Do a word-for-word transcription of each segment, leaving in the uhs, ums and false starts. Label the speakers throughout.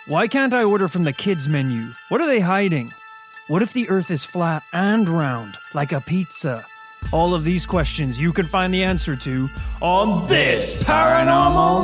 Speaker 1: Why can't I order from the kids menu? What are they hiding? What if the earth is flat and round, like a pizza? All of these questions you can find the answer to on This Paranormal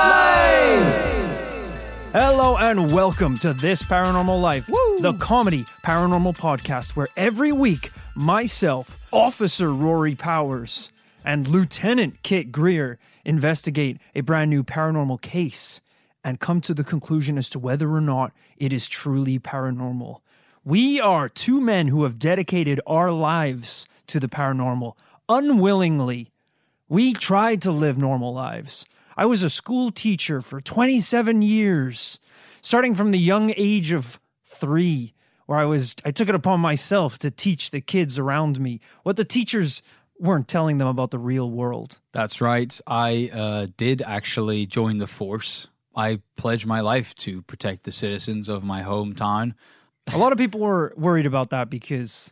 Speaker 1: Life! Hello and welcome to This Paranormal Life, Woo! The comedy paranormal podcast where every week, myself, Officer Rory Powers, and Lieutenant Kit Greer investigate a brand new paranormal case and come to the conclusion as to whether or not it is truly paranormal. We are two men who have dedicated our lives to the paranormal unwillingly. We tried to live normal lives. I was a school teacher for twenty-seven years, starting from the young age of three, where I was I took it upon myself to teach the kids around me what the teachers weren't telling them about the real world.
Speaker 2: That's right. I uh, did actually join the force. I pledged my life to protect the citizens of my hometown.
Speaker 1: A lot of people were worried about that because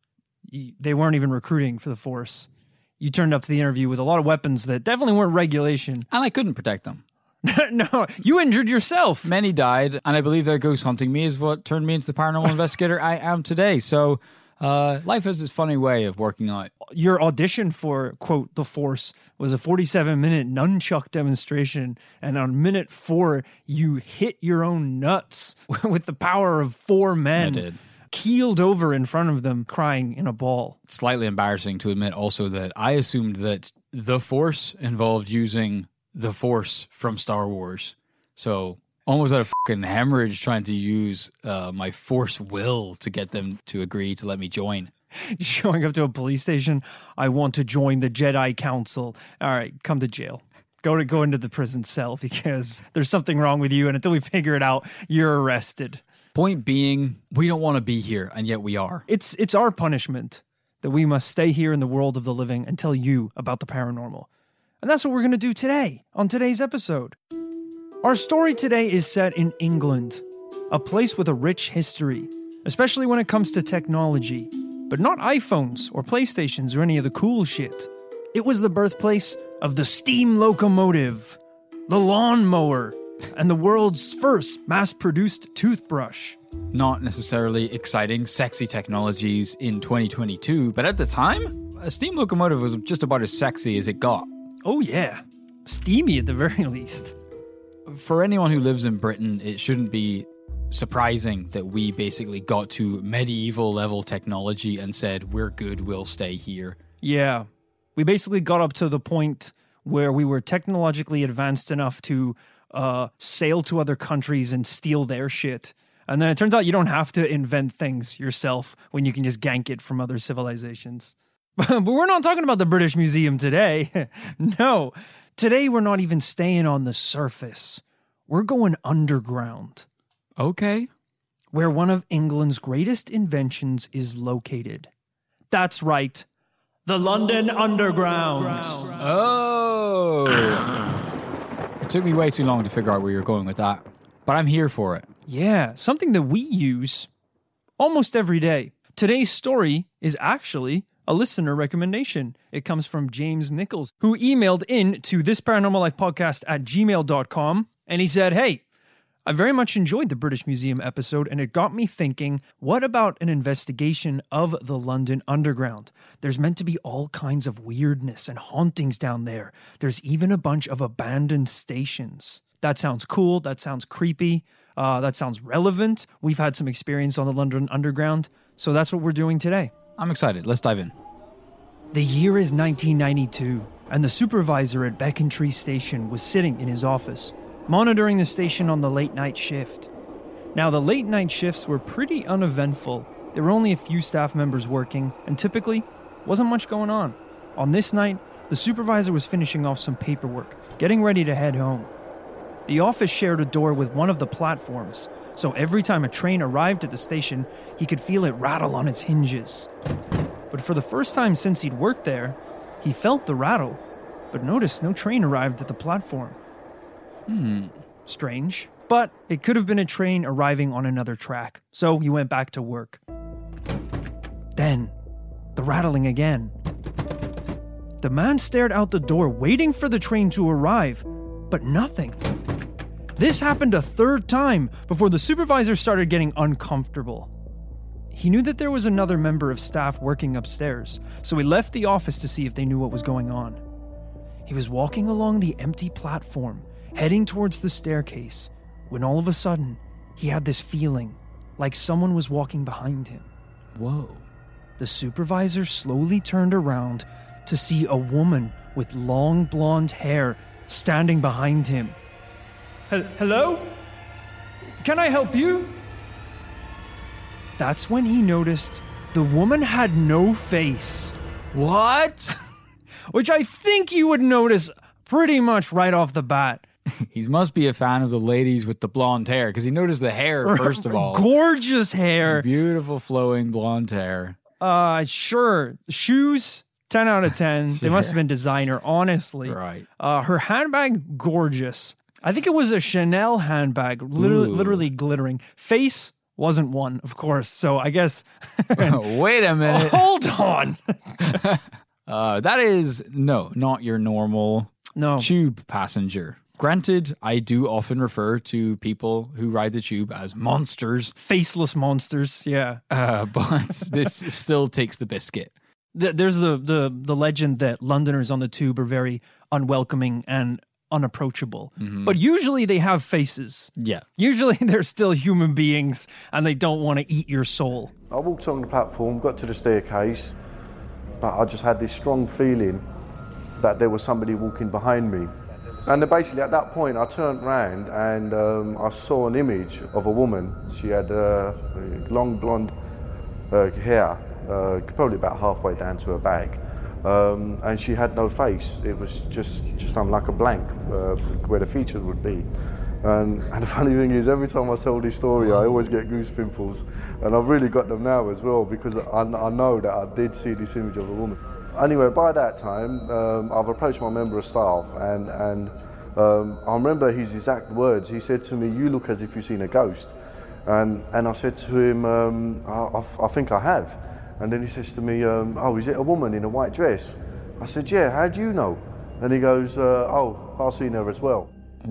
Speaker 1: they weren't even recruiting for the force. You turned up to the interview with a lot of weapons that definitely weren't regulation.
Speaker 2: And I couldn't protect them.
Speaker 1: No, you injured yourself.
Speaker 2: Many died, and I believe their ghost hunting me is what turned me into the paranormal investigator I am today. So uh, life has this funny way of working out.
Speaker 1: Your audition for, quote, the force was a forty-seven minute nunchuck demonstration, and on minute four, you hit your own nuts with the power of four men.
Speaker 2: I did.
Speaker 1: Keeled over in front of them, crying in a ball.
Speaker 2: It's slightly embarrassing to admit also that I assumed that the Force involved using the Force from Star Wars. So almost had a fucking hemorrhage trying to use uh, my Force will to get them to agree to let me join.
Speaker 1: Showing up to a police station, I want to join the Jedi Council. All right, come to jail. Go to go into the prison cell because there's something wrong with you, and until we figure it out, you're arrested.
Speaker 2: Point being, we don't want to be here, and yet we are.
Speaker 1: It's it's our punishment that we must stay here in the world of the living and tell you about the paranormal. And that's what we're going to do today, on today's episode. Our story today is set in England, a place with a rich history, especially when it comes to technology, but not iPhones or PlayStations or any of the cool shit. It was the birthplace of the steam locomotive, the lawnmower, and the world's first mass-produced toothbrush.
Speaker 2: Not necessarily exciting, sexy technologies in twenty twenty-two, but at the time, a steam locomotive was just about as sexy as it got.
Speaker 1: Oh yeah, steamy at the very least.
Speaker 2: For anyone who lives in Britain, it shouldn't be surprising that we basically got to medieval level technology and said, we're good, we'll stay here.
Speaker 1: Yeah, we basically got up to the point where we were technologically advanced enough to Uh, sail to other countries and steal their shit. And then it turns out you don't have to invent things yourself when you can just gank it from other civilizations. But we're not talking about the British Museum today. No. Today we're not even staying on the surface. We're going underground.
Speaker 2: Okay.
Speaker 1: Where one of England's greatest inventions is located. That's right. The London Underground.
Speaker 2: Oh. It took me way too long to figure out where you're going with that, but I'm here for it.
Speaker 1: Yeah, something that we use almost every day. Today's story is actually a listener recommendation. It comes from James Nichols, who emailed in to this paranormal life podcast at gmail dot com, and he said, hey, I very much enjoyed the British Museum episode, and it got me thinking, what about an investigation of the London Underground? There's meant to be all kinds of weirdness and hauntings down there. There's even a bunch of abandoned stations. That sounds cool. That sounds creepy. Uh, that sounds relevant. We've had some experience on the London Underground, so that's what we're doing today.
Speaker 2: I'm excited. Let's dive in.
Speaker 1: The year is nineteen ninety-two, and the supervisor at Becontree Station was sitting in his office, monitoring the station on the late-night shift. Now, the late-night shifts were pretty uneventful. There were only a few staff members working, and typically, wasn't much going on. On this night, the supervisor was finishing off some paperwork, getting ready to head home. The office shared a door with one of the platforms, so every time a train arrived at the station, he could feel it rattle on its hinges. But for the first time since he'd worked there, he felt the rattle, but noticed no train arrived at the platform.
Speaker 2: Hmm.
Speaker 1: Strange. But it could have been a train arriving on another track, so he went back to work. Then, the rattling again. The man stared out the door, waiting for the train to arrive, but nothing. This happened a third time before the supervisor started getting uncomfortable. He knew that there was another member of staff working upstairs, so he left the office to see if they knew what was going on. He was walking along the empty platform, heading towards the staircase, when all of a sudden, he had this feeling like someone was walking behind him.
Speaker 2: Whoa.
Speaker 1: The supervisor slowly turned around to see a woman with long blonde hair standing behind him. Hello? Can I help you? That's when he noticed the woman had no face.
Speaker 2: What?
Speaker 1: Which I think you would notice pretty much right off the bat.
Speaker 2: He must be a fan of the ladies with the blonde hair, because he noticed the hair, first of all.
Speaker 1: Gorgeous hair.
Speaker 2: Beautiful flowing blonde hair.
Speaker 1: Uh, sure. Shoes, ten out of ten. Sure. They must have been designer, honestly.
Speaker 2: Right.
Speaker 1: Uh, her handbag, gorgeous. I think it was a Chanel handbag, literally, literally glittering. Face wasn't one, of course. So I guess.
Speaker 2: Wait a minute.
Speaker 1: Hold on.
Speaker 2: uh, that is, no, not your normal
Speaker 1: no.
Speaker 2: tube passenger. Granted, I do often refer to people who ride the tube as monsters.
Speaker 1: Faceless monsters, yeah.
Speaker 2: Uh, but this still takes the biscuit.
Speaker 1: There's the, the, the legend that Londoners on the tube are very unwelcoming and unapproachable. Mm-hmm. But usually they have faces.
Speaker 2: Yeah.
Speaker 1: Usually they're still human beings and they don't want to eat your soul.
Speaker 3: I walked on the platform, got to the staircase, but I just had this strong feeling that there was somebody walking behind me. And then basically at that point I turned round and um, I saw an image of a woman. She had uh, long blonde uh, hair, uh, probably about halfway down to her back. Um, and she had no face. It was just just um, like a blank uh, where the features would be. And, and the funny thing is, every time I tell this story, I always get goose pimples. And I've really got them now as well, because I, I know that I did see this image of a woman. Anyway, by that time, um, I've approached my member of staff, and, and um, I remember his exact words. He said to me, "You look as if you've seen a ghost." And, and I said to him, um, I, I, I think I have. And then he says to me, um, "Oh, is it a woman in a white dress?" I said, "Yeah, how do you know?" And he goes, uh, "Oh, I've seen her as well."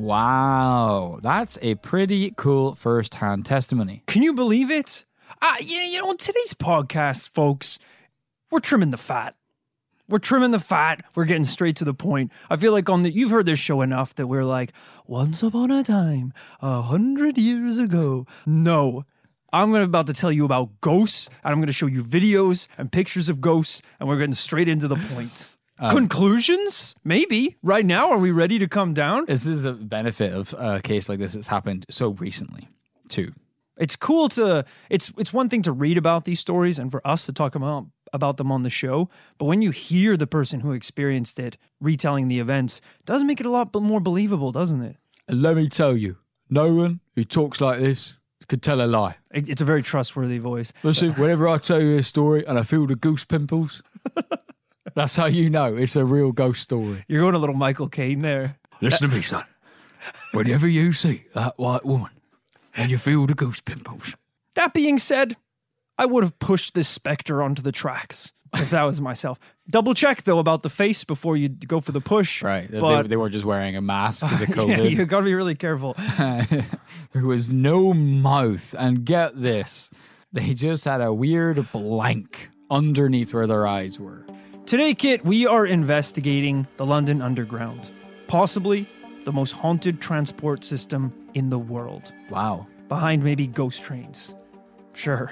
Speaker 2: Wow, that's a pretty cool first-hand testimony.
Speaker 1: Can you believe it? Uh, you, you know, on today's podcast, folks, we're trimming the fat. We're trimming the fat. We're getting straight to the point. I feel like on the you've heard this show enough that we're like, once upon a time, a hundred years ago. No. I'm about to tell you about ghosts, and I'm going to show you videos and pictures of ghosts, and we're getting straight into the point. Um, Conclusions? Maybe. Right now, are we ready to come down?
Speaker 2: This is a benefit of a case like this that's happened so recently, too.
Speaker 1: It's cool to, it's it's one thing to read about these stories and for us to talk about, about them on the show, but when you hear the person who experienced it retelling the events, it does make it a lot more believable, doesn't it?
Speaker 2: And let me tell you, no one who talks like this could tell a lie.
Speaker 1: It's a very trustworthy voice.
Speaker 2: Listen, whenever I tell you a story and I feel the goose pimples, that's how you know it's a real ghost story.
Speaker 1: You're going a little Michael Caine there.
Speaker 2: Listen to me, son. Whenever you see that white woman and you feel the goose pimples.
Speaker 1: That being said, I would have pushed this specter onto the tracks if that was myself. Double check, though, about the face before you go for the push.
Speaker 2: Right.
Speaker 1: But,
Speaker 2: they, they were just wearing a mask because of COVID.
Speaker 1: Yeah, you got to be really careful.
Speaker 2: There was no mouth. And get this, they just had a weird blank underneath where their eyes were.
Speaker 1: Today, Kit, we are investigating the London Underground. Possibly the most haunted transport system in the world.
Speaker 2: Wow.
Speaker 1: Behind maybe ghost trains. Sure.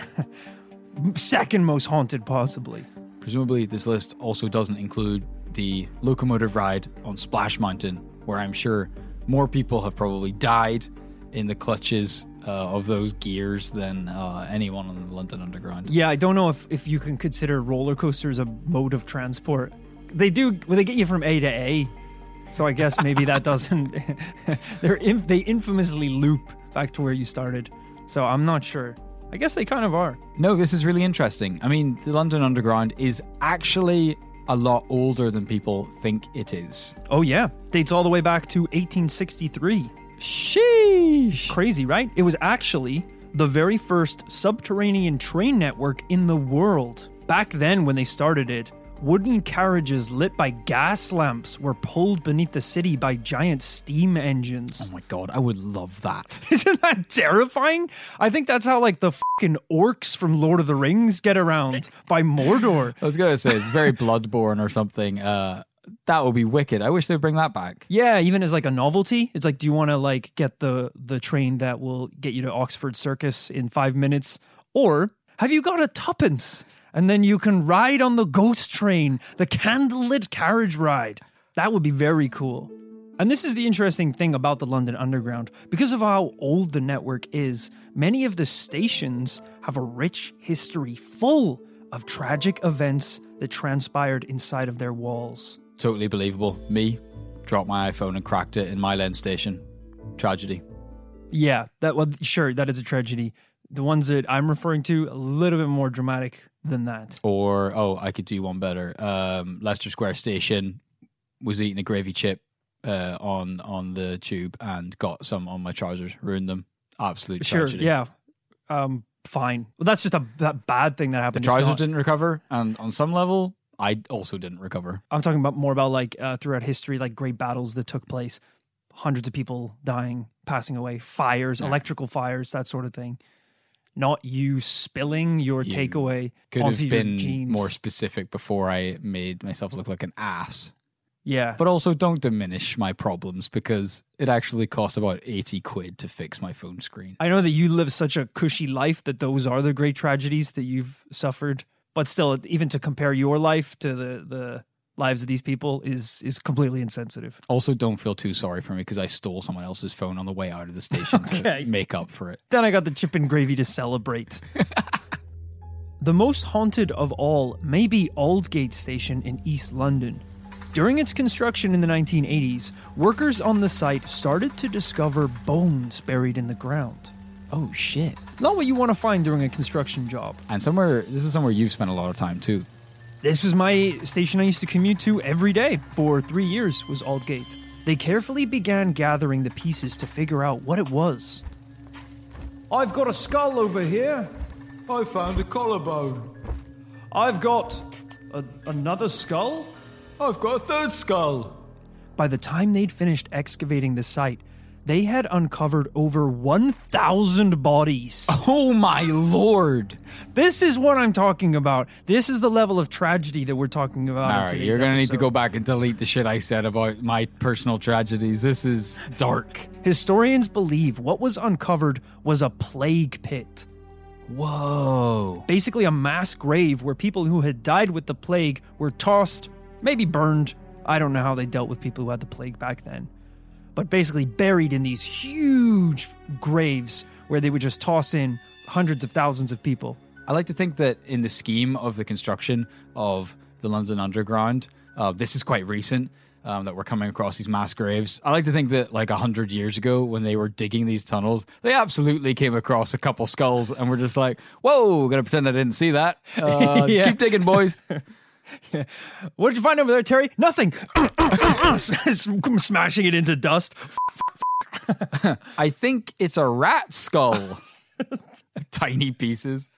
Speaker 1: Second most haunted, possibly.
Speaker 2: Presumably, this list also doesn't include the locomotive ride on Splash Mountain, where I'm sure more people have probably died in the clutches uh, of those gears than uh, anyone on the London Underground.
Speaker 1: Yeah, I don't know if, if you can consider roller coasters a mode of transport. They do, well, they get you from A to A, so I guess maybe that doesn't... they're inf- they infamously loop back to where you started, so I'm not sure. I guess they kind of are.
Speaker 2: No, this is really interesting. I mean, the London Underground is actually a lot older than people think it is.
Speaker 1: Oh, yeah. Dates all the way back to eighteen sixty-three.
Speaker 2: Sheesh.
Speaker 1: Crazy, right? It was actually the very first subterranean train network in the world. Back then, when they started it, Wooden carriages lit by gas lamps were pulled beneath the city by giant steam engines.
Speaker 2: Oh my god, I would love that.
Speaker 1: Isn't that terrifying? I think that's how like the fucking orcs from Lord of the Rings get around, by Mordor.
Speaker 2: I was going to say, it's very Bloodborne or something. Uh, that would be wicked. I wish they'd bring that back.
Speaker 1: Yeah, even as like a novelty. It's like, do you want to like get the, the train that will get you to Oxford Circus in five minutes? Or have you got a tuppence? And then you can ride on the ghost train, the candlelit carriage ride. That would be very cool. And this is the interesting thing about the London Underground. Because of how old the network is, many of the stations have a rich history full of tragic events that transpired inside of their walls.
Speaker 2: Totally believable. Me, dropped my iPhone and cracked it in my lens station. Tragedy.
Speaker 1: Yeah, that well, sure, that is a tragedy. The ones that I'm referring to, a little bit more dramatic than that.
Speaker 2: Or, oh, I could do one better. Um, Leicester Square Station, was eating a gravy chip uh, on on the tube and got some on my trousers, ruined them. Absolute
Speaker 1: Sure,
Speaker 2: tragedy.
Speaker 1: yeah. Um, fine. Well, that's just a that bad thing that
Speaker 2: The
Speaker 1: happened. It's
Speaker 2: trousers
Speaker 1: not-
Speaker 2: didn't recover, and on some level, I also didn't recover.
Speaker 1: I'm talking about more about like uh, throughout history, like great battles that took place, hundreds of people dying, passing away, fires,
Speaker 2: Yeah.
Speaker 1: electrical fires, that sort of thing. Not you spilling your
Speaker 2: You
Speaker 1: takeaway
Speaker 2: Could
Speaker 1: onto
Speaker 2: have
Speaker 1: your
Speaker 2: been
Speaker 1: jeans.
Speaker 2: more specific before I made myself look like an ass.
Speaker 1: Yeah.
Speaker 2: But also, don't diminish my problems because it actually cost about eighty quid to fix my phone screen.
Speaker 1: I know that you live such a cushy life that those are the great tragedies that you've suffered. But still, even to compare your life to the, the lives of these people is is completely insensitive.
Speaker 2: Also, don't feel too sorry for me because I stole someone else's phone on the way out of the station
Speaker 1: Okay.
Speaker 2: to make up for it.
Speaker 1: Then I got the chip and gravy to celebrate. The most haunted of all may be Aldgate Station in East London. During its construction in the nineteen eighties, workers on the site started to discover bones buried in the ground.
Speaker 2: Oh, shit.
Speaker 1: Not what you want to find during a construction job.
Speaker 2: And somewhere, this is somewhere you've spent a lot of time too.
Speaker 1: This was my station I used to commute to every day for three years was Aldgate. They carefully began gathering the pieces to figure out what it was. I've got a skull over here.
Speaker 4: I found a collarbone.
Speaker 1: I've got a, another skull.
Speaker 4: I've got a third skull.
Speaker 1: By the time they'd finished excavating the site, they had uncovered over one thousand bodies.
Speaker 2: Oh my lord.
Speaker 1: This is what I'm talking about. This is the level of tragedy that we're talking about. in
Speaker 2: All right,
Speaker 1: today's
Speaker 2: you're going to need to
Speaker 1: episode.
Speaker 2: go back and delete the shit I said about my personal tragedies. This is dark.
Speaker 1: Historians believe what was uncovered was a plague pit.
Speaker 2: Whoa.
Speaker 1: Basically a mass grave where people who had died with the plague were tossed, maybe burned. I don't know how they dealt with people who had the plague back then. But basically buried in these huge graves where they would just toss in hundreds of thousands of people.
Speaker 2: I like to think that in the scheme of the construction of the London Underground, uh, this is quite recent, um, that we're coming across these mass graves. I like to think that like a hundred years ago when they were digging these tunnels, they absolutely came across a couple skulls and were just like, whoa, gonna pretend I didn't see that. Uh, just
Speaker 1: Yeah.
Speaker 2: keep digging, boys.
Speaker 1: What did you find over there, Terry? Nothing. Smashing it into dust.
Speaker 2: I think it's a rat skull. Tiny pieces.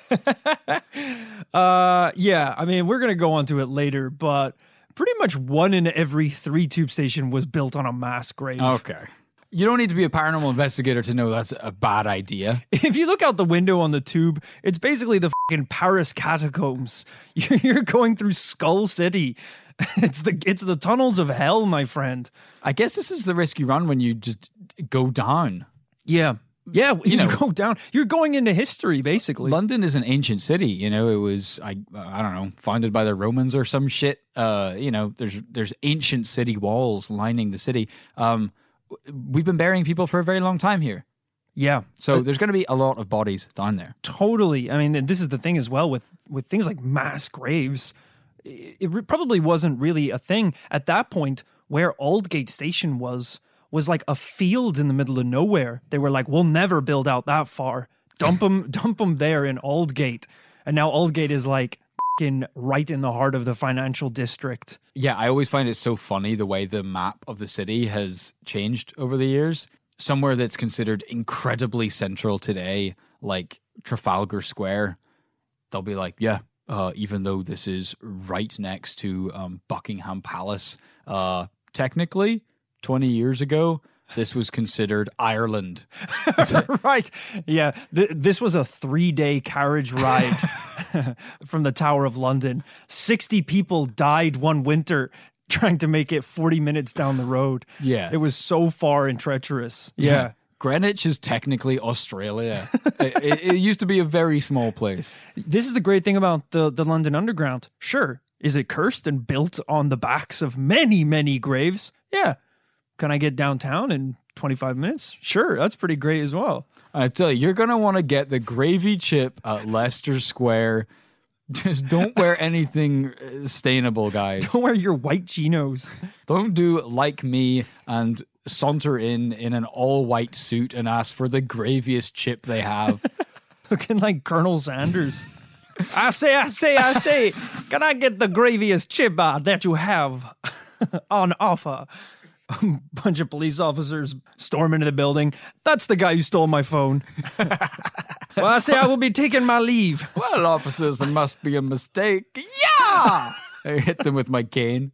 Speaker 1: Uh, yeah, I mean, we're going to go on to it later, but pretty much one in every three tube station was built on a mass grave.
Speaker 2: Okay. You don't need to be a paranormal investigator to know that's a bad idea.
Speaker 1: If you look out the window on the tube, it's basically the fucking Paris catacombs. You're going through Skull City. It's the it's the tunnels of hell, my friend.
Speaker 2: I guess this is the risk you run when you just go down.
Speaker 1: Yeah. Yeah, you,
Speaker 2: You know-
Speaker 1: go down. You're going into history, basically.
Speaker 2: London is an ancient city, you know. It was I I don't know, founded by the Romans or some shit. Uh, you know, there's there's ancient city walls lining the city. Um, we've been burying people for a very long time here,
Speaker 1: Yeah.
Speaker 2: so there's going to be a lot of bodies down there.
Speaker 1: Totally. I mean, this is the thing as well with, with things like mass graves. It, it re- probably wasn't really a thing at that point. Where Aldgate Station was, was like a field in the middle of nowhere. They were like, we'll never build out that far. Dump them, dump them there in Aldgate. And now Aldgate is like fucking right in the heart of the financial district.
Speaker 2: Yeah, I always find it so funny the way the map of the city has changed over the years. Somewhere that's considered incredibly central today, like Trafalgar Square, they'll be like, yeah, uh, even though this is right next to um, Buckingham Palace. Uh, technically, twenty years ago, this was considered Ireland.
Speaker 1: Right. Yeah. Th- this was a three-day carriage ride from the Tower of London. sixty people died one winter trying to make it forty minutes down the road.
Speaker 2: Yeah.
Speaker 1: It was so far and treacherous.
Speaker 2: Yeah.
Speaker 1: Yeah.
Speaker 2: Greenwich is technically Australia. it, it, it used to be a very small place.
Speaker 1: This is the great thing about the, the London Underground. Sure. Is it cursed and built on the backs of many, many graves? Yeah. Can I get downtown in twenty-five minutes? Sure. That's pretty great as well.
Speaker 2: I tell you, you're going to want to get the gravy chip at Leicester Square. Just don't wear anything stainable, guys.
Speaker 1: Don't wear your white chinos.
Speaker 2: Don't do like me and saunter in in an all-white suit and ask for the graviest chip they have.
Speaker 1: Looking like Colonel Sanders. I say, I say, I say, can I get the graviest chip uh, that you have on offer? A bunch of police officers storm into the building. That's the guy who stole my phone. Well, I say I will be taking my leave.
Speaker 2: Well, officers, there must be a mistake. Yeah! I hit them with my cane.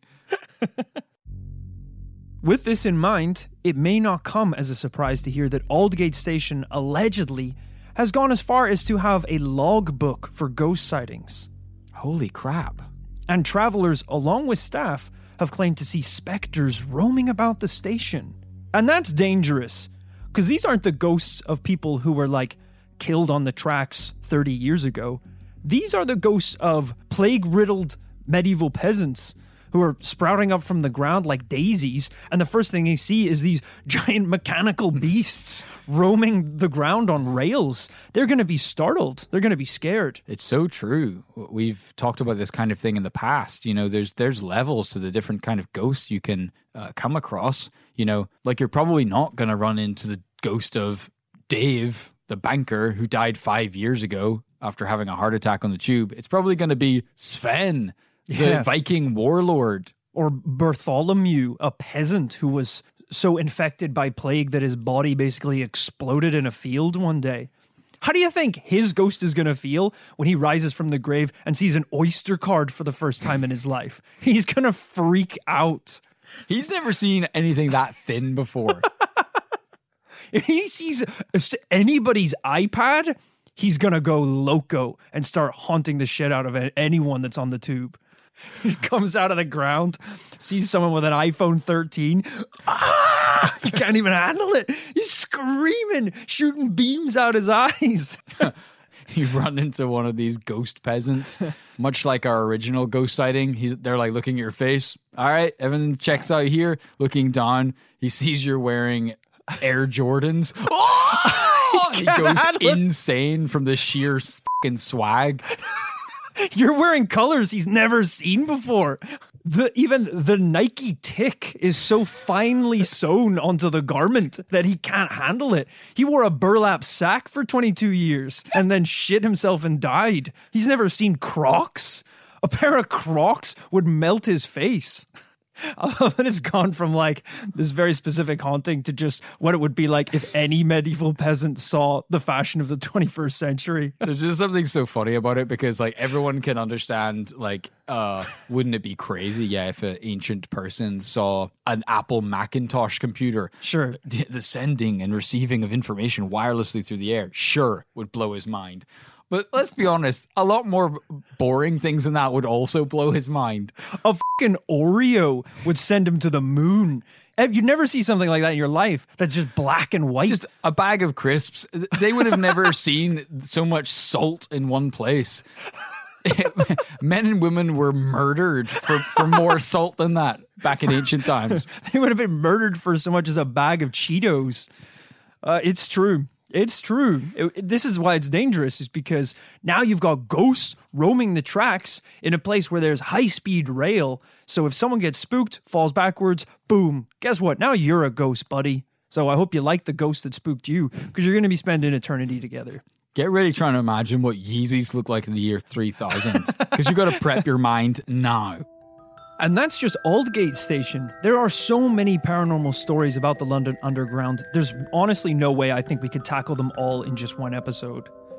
Speaker 1: With this in mind, it may not come as a surprise to hear that Aldgate Station allegedly has gone as far as to have a logbook for ghost sightings.
Speaker 2: Holy crap.
Speaker 1: And travelers, along with staff, have claimed to see specters roaming about the station. And that's dangerous, because these aren't the ghosts of people who were, like, killed on the tracks thirty years ago. These are the ghosts of plague-riddled medieval peasants who are sprouting up from the ground like daisies, and the first thing they see is these giant mechanical beasts roaming the ground on rails. They're going to be startled. They're going to be scared.
Speaker 2: It's so true. We've talked about this kind of thing in the past. You know, there's there's levels to the different kind of ghosts you can uh, come across. You know, like you're probably not going to run into the ghost of Dave, the banker who died five years ago after having a heart attack on the tube. It's probably going to be Sven, the
Speaker 1: Yeah.
Speaker 2: Viking warlord.
Speaker 1: Or Bartholomew, a peasant who was so infected by plague that his body basically exploded in a field one day. How do you think his ghost is going to feel when he rises from the grave and sees an Oyster card for the first time in his life? He's going to freak out.
Speaker 2: He's never seen anything that thin before.
Speaker 1: If he sees anybody's iPad, he's going to go loco and start haunting the shit out of anyone that's on the tube. He comes out of the ground, sees someone with an iPhone thirteen. Ah! He can't even handle it. He's screaming, shooting beams out his eyes.
Speaker 2: You run into one of these ghost peasants, much like our original ghost sighting. He's they're like looking at your face. All right, everything checks out here. Looking down, he sees you're wearing Air Jordans. Oh! He goes insane from the sheer fucking swag.
Speaker 1: You're wearing colors he's never seen before. The even the Nike tick is so finely sewn onto the garment that he can't handle it. He wore a burlap sack for twenty-two years and then shit himself and died. He's never seen Crocs. A pair of Crocs would melt his face. I love that it's gone from like this very specific haunting to just what it would be like if any medieval peasant saw the fashion of the twenty-first century.
Speaker 2: There's just something so funny about it because like everyone can understand like uh wouldn't it be crazy yeah if an ancient person saw an Apple Macintosh computer
Speaker 1: Sure.
Speaker 2: the, the sending and receiving of information wirelessly through the air sure would blow his mind. But let's be honest, a lot more boring things than that would also blow his mind.
Speaker 1: A fucking Oreo would send him to the moon. You'd never see something like that in your life that's just black and white.
Speaker 2: Just a bag of crisps. They would have never seen so much salt in one place. Men and women were murdered for, for more salt than that back in ancient times.
Speaker 1: They would have been murdered for so much as a bag of Cheetos. Uh, it's true. It's true. It, it- this is why it's dangerous, is because now you've got ghosts roaming the tracks in a place where there's high-speed rail. So if someone gets spooked, falls backwards, boom. Guess what? Now you're a ghost, buddy. So I hope you like the ghost that spooked you, because you're going to be spending eternity together.
Speaker 2: Get ready trying to imagine what Yeezys look like in the year three thousand. Because you got to prep your mind now.
Speaker 1: And that's just Aldgate Station. There are so many paranormal stories about the London Underground. There's honestly no way I think we could tackle them all in just one episode.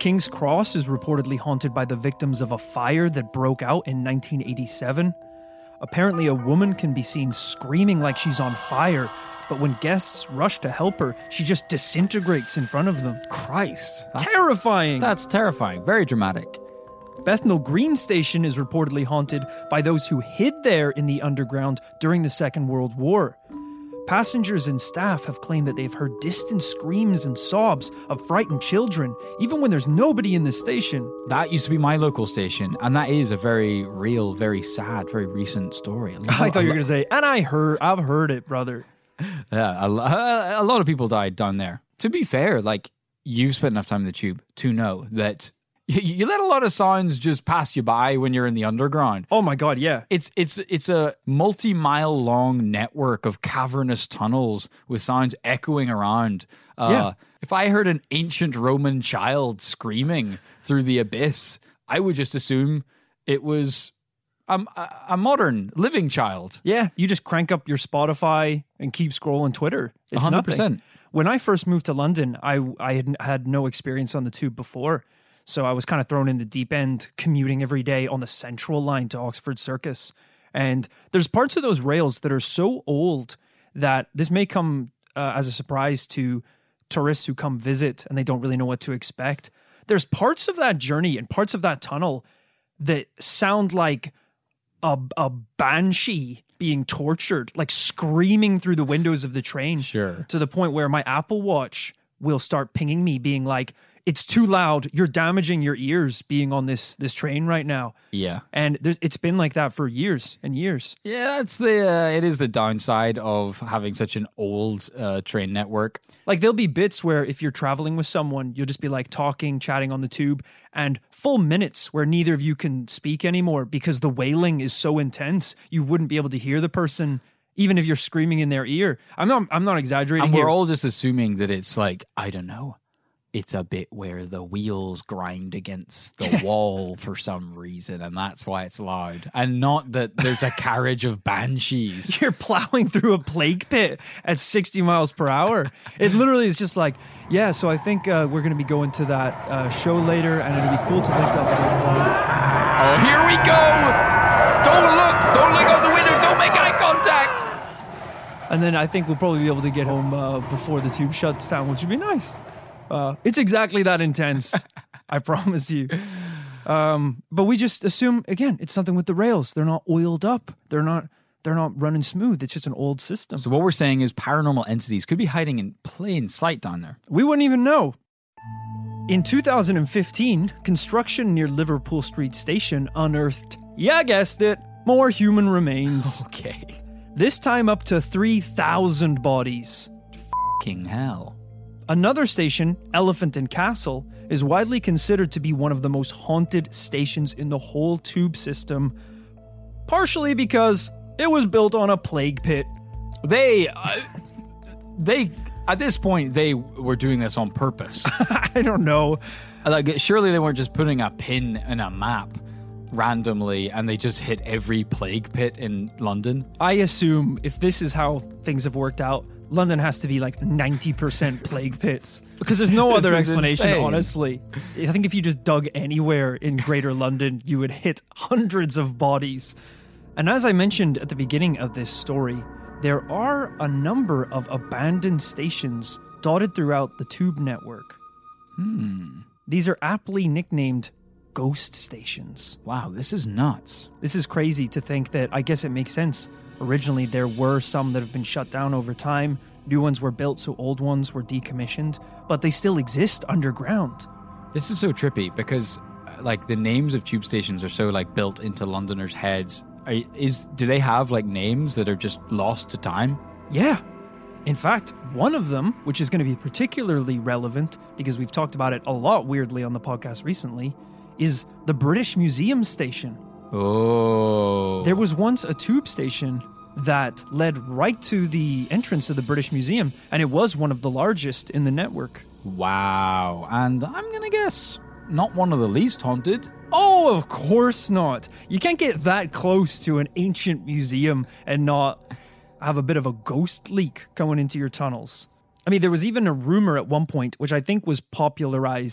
Speaker 1: King's Cross is reportedly haunted by the victims of a fire that broke out in nineteen eighty-seven. Apparently, a woman can be seen screaming like she's on fire, but when guests rush to help her, she just disintegrates in front of them.
Speaker 2: Christ. That's,
Speaker 1: Terrifying!
Speaker 2: that's terrifying. Very dramatic.
Speaker 1: Bethnal Green Station is reportedly haunted by those who hid there in the underground during the Second World War. Passengers and staff have claimed that they've heard distant screams and sobs of frightened children, even when there's nobody in the station.
Speaker 2: That used to be my local station, and that is a very real, very sad, very recent story. A lot-
Speaker 1: I thought you were
Speaker 2: a
Speaker 1: going to say, and I heard, I've heard it, brother.
Speaker 2: Yeah, a, lo- a lot of people died down there. To be fair, like, you've spent enough time in the tube to know that you, you let a lot of sounds just pass you by when you're in the underground.
Speaker 1: Oh my God, yeah.
Speaker 2: It's it's it's a multi-mile long network of cavernous tunnels with sounds echoing around. Uh,
Speaker 1: Yeah.
Speaker 2: If I heard an ancient Roman child screaming through the abyss, I would just assume it was a, a, a modern living child.
Speaker 1: Yeah, you just crank up your Spotify and keep scrolling Twitter. It's
Speaker 2: one hundred
Speaker 1: nothing.
Speaker 2: percent.
Speaker 1: When I first moved to London, I, I had had no experience on the tube before. So I was kind of thrown in the deep end, commuting every day on the Central line to Oxford Circus. And there's parts of those rails that are so old that this may come uh, as a surprise to tourists who come visit and they don't really know what to expect. There's parts of that journey and parts of that tunnel that sound like a, a banshee being tortured, like screaming through the windows of the train.
Speaker 2: Sure.
Speaker 1: To the point where my Apple Watch will start pinging me being like, it's too loud. You're damaging your ears being on this this train right now.
Speaker 2: Yeah.
Speaker 1: And there's, it's been like that for years and years.
Speaker 2: Yeah, that's the uh, it is the downside of having such an old uh, train network.
Speaker 1: Like there'll be bits where if you're traveling with someone, you'll just be like talking, chatting on the tube, and full minutes where neither of you can speak anymore because the wailing is so intense, you wouldn't be able to hear the person even if you're screaming in their ear. I'm not I'm not exaggerating
Speaker 2: And
Speaker 1: here.
Speaker 2: we're all just assuming that it's like, I don't know, it's a bit where the wheels grind against the wall for some reason, and that's why it's loud. And not that there's a carriage of banshees.
Speaker 1: You're plowing through a plague pit at sixty miles per hour. It literally is just like, yeah, so I think uh, we're going to be going to that uh, show later, and it'll be cool to link up with uh,
Speaker 2: Oh, here we go! Don't look! Don't look out the window! Don't make eye contact!
Speaker 1: and then I think we'll probably be able to get home uh, before the tube shuts down, which would be nice. Uh, it's exactly that intense. I promise you. Um, but we just assume, again, it's something with the rails. They're not oiled up. They're not they're not running smooth. It's just an old system.
Speaker 2: So what we're saying is paranormal entities could be hiding in plain sight down there.
Speaker 1: We wouldn't even know. In two thousand fifteen, construction near Liverpool Street Station unearthed, yeah, I guessed it, more human remains.
Speaker 2: Okay.
Speaker 1: This time up to three thousand bodies.
Speaker 2: King hell.
Speaker 1: Another station, Elephant and Castle, is widely considered to be one of the most haunted stations in the whole tube system, partially because it was built on a plague pit.
Speaker 2: They, uh, they, at this point, they were doing this on purpose.
Speaker 1: I don't know.
Speaker 2: Like, surely they weren't just putting a pin in a map randomly and they just hit every plague pit in London.
Speaker 1: I assume if this is how things have worked out, London has to be like ninety percent plague pits because there's no
Speaker 2: This
Speaker 1: other
Speaker 2: is
Speaker 1: explanation,
Speaker 2: insane.
Speaker 1: honestly. I think if you just dug anywhere in Greater London, you would hit hundreds of bodies. And as I mentioned at the beginning of this story, there are a number of abandoned stations dotted throughout the tube network.
Speaker 2: Hmm.
Speaker 1: These are aptly nicknamed ghost stations.
Speaker 2: Wow, this is nuts.
Speaker 1: This is crazy to think that, I guess it makes sense. Originally, there were some that have been shut down over time. New ones were built, so old ones were decommissioned, but they still exist underground.
Speaker 2: This is so trippy because, uh, like, the names of tube stations are so, like, built into Londoners' heads. Are, is do they have, like, names that are just lost to time?
Speaker 1: Yeah. In fact, one of them, which is going to be particularly relevant because we've talked about it a lot weirdly on the podcast recently, is the British Museum station.
Speaker 2: Oh.
Speaker 1: There was once a tube station that led right to the entrance of the British Museum, and it was one of the largest in the network.
Speaker 2: Wow. And I'm going to guess not one of the least haunted.
Speaker 1: Oh, of course not. You can't get that close to an ancient museum and not have a bit of a ghost leak coming into your tunnels. I mean, there was even a rumor at one point, which I think was popularized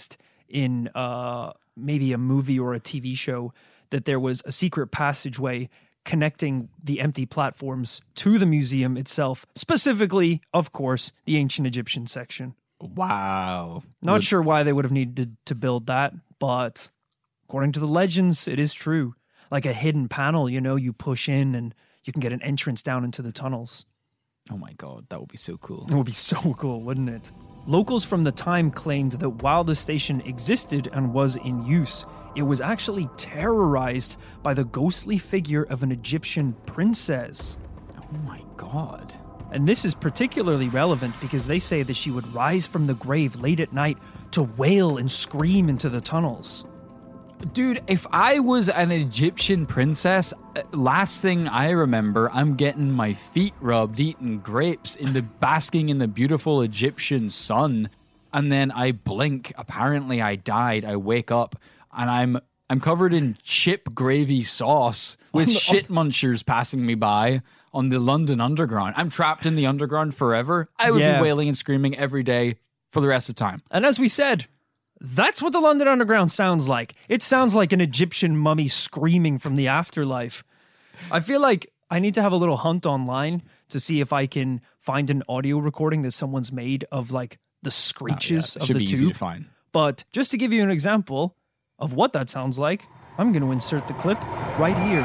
Speaker 1: in uh, maybe a movie or a T V show that there was a secret passageway connecting the empty platforms to the museum itself, specifically, of course, the ancient Egyptian section.
Speaker 2: Wow.
Speaker 1: Not
Speaker 2: Would-
Speaker 1: sure why they would have needed to build that, but according to the legends, it is true. Like a hidden panel, you know, you push in and you can get an entrance down into the tunnels.
Speaker 2: Oh my God, that would be so cool.
Speaker 1: It would be so cool, wouldn't it? Locals from the time claimed that while the station existed and was in use, it was actually terrorized by the ghostly figure of an Egyptian princess.
Speaker 2: Oh my God.
Speaker 1: And this is particularly relevant because they say that she would rise from the grave late at night to wail and scream into the tunnels.
Speaker 2: Dude, if I was an Egyptian princess, uh, last thing I remember, I'm getting my feet rubbed, eating grapes, in the basking in the beautiful Egyptian sun, and then I blink. Apparently, I died. I wake up, and I'm I'm covered in chip gravy sauce with shit munchers passing me by on the London Underground. I'm trapped in the underground forever. I would
Speaker 1: Yeah.
Speaker 2: be wailing and screaming every day for the rest of time.
Speaker 1: And as we said, that's what the London Underground sounds like. It sounds like an Egyptian mummy screaming from the afterlife. I feel like I need to have a little hunt online to see if I can find an audio recording that someone's made of like the screeches
Speaker 2: Oh, yeah. It
Speaker 1: of
Speaker 2: should
Speaker 1: the
Speaker 2: be easy
Speaker 1: tube.
Speaker 2: to find.
Speaker 1: But just to give you an example of what that sounds like, I'm going to insert the clip right here.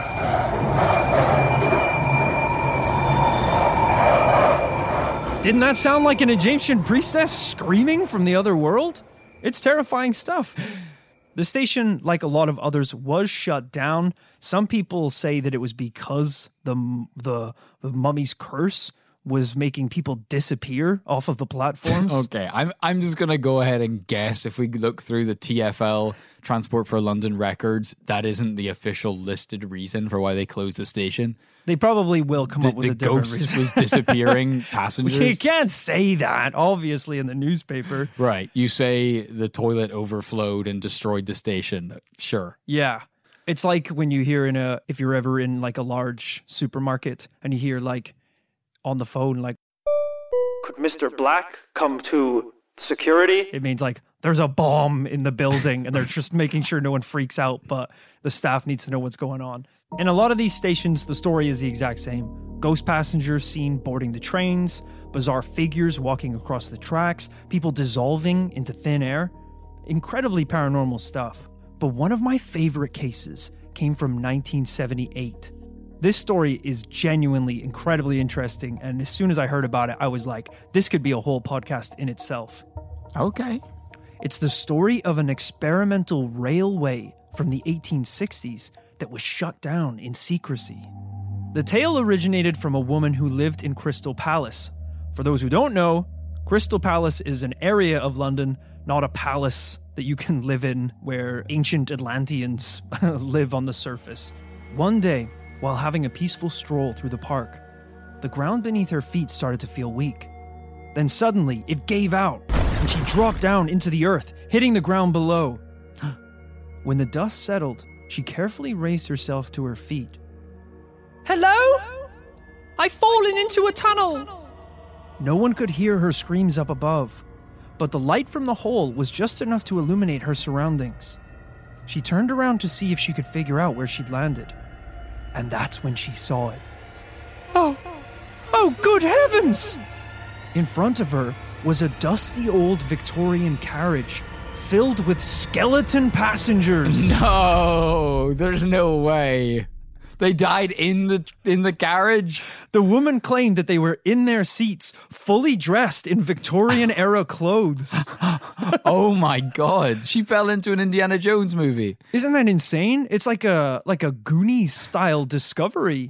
Speaker 1: Didn't that sound like an Egyptian priestess screaming from the other world? It's terrifying stuff. The station, like a lot of others, was shut down. Some people say that it was because the the, the mummy's curse was making people disappear off of the platforms.
Speaker 2: Okay, I'm I'm just gonna go ahead and guess if we look through the T F L Transport for London records, that isn't the official listed reason for why they closed the station.
Speaker 1: They probably will come
Speaker 2: The,
Speaker 1: up with
Speaker 2: the
Speaker 1: a different
Speaker 2: ghost
Speaker 1: reason.
Speaker 2: was disappearing passengers.
Speaker 1: You can't say that, obviously, in the newspaper.
Speaker 2: Right, you say the toilet overflowed and destroyed the station. Sure.
Speaker 1: Yeah. It's like when you hear in a, if you're ever in like a large supermarket and you hear like on the phone, like, could Mister Black come to security? It means like there's a bomb in the building and they're just making sure no one freaks out, but the staff needs to know what's going on. In a lot of these stations, the story is the exact same. Ghost passengers seen boarding the trains, bizarre figures walking across the tracks, people dissolving into thin air. Incredibly paranormal stuff. But one of my favorite cases came from nineteen seventy-eight. This story is genuinely incredibly interesting, and as soon as I heard about it, I was like, this could be a whole podcast in itself.
Speaker 2: Okay.
Speaker 1: It's the story of an experimental railway from the eighteen sixties that was shut down in secrecy. The tale originated from a woman who lived in Crystal Palace. For those who don't know, Crystal Palace is an area of London, not a palace that you can live in where ancient Atlanteans live on the surface. One day, while having a peaceful stroll through the park, the ground beneath her feet started to feel weak. Then suddenly, it gave out, and she dropped down into the earth, hitting the ground below. When the dust settled, she carefully raised herself to her feet. Hello? I've fallen into a tunnel! No one could hear her screams up above, but the light from the hole was just enough to illuminate her surroundings. She turned around to see if she could figure out where she'd landed, and that's when she saw it. Oh, oh, good heavens! In front of her was a dusty old Victorian carriage filled with skeleton passengers.
Speaker 2: No, there's no way. They died in the in the carriage.
Speaker 1: The woman claimed that they were in their seats, fully dressed in Victorian era clothes.
Speaker 2: Oh my God. She fell into an Indiana Jones movie.
Speaker 1: Isn't that insane? It's like a like a Goonies style discovery.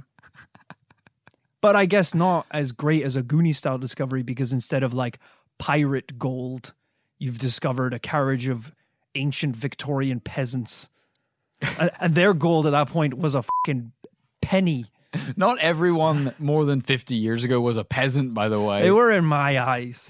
Speaker 1: But I guess not as great as a Goonies style discovery, because instead of like pirate gold, you've discovered a carriage of ancient Victorian peasants. and, and their gold at that point was a fucking penny.
Speaker 2: Not everyone more than fifty years ago was a peasant, by the way.
Speaker 1: They were in my eyes.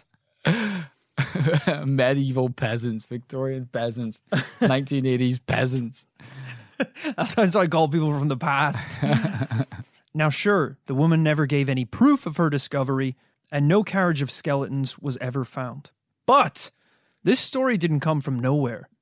Speaker 2: Medieval peasants, Victorian peasants, nineteen eighties peasants.
Speaker 1: That's what I call people from the past. Now, sure, the woman never gave any proof of her discovery, and no carriage of skeletons was ever found. But this story didn't come from nowhere.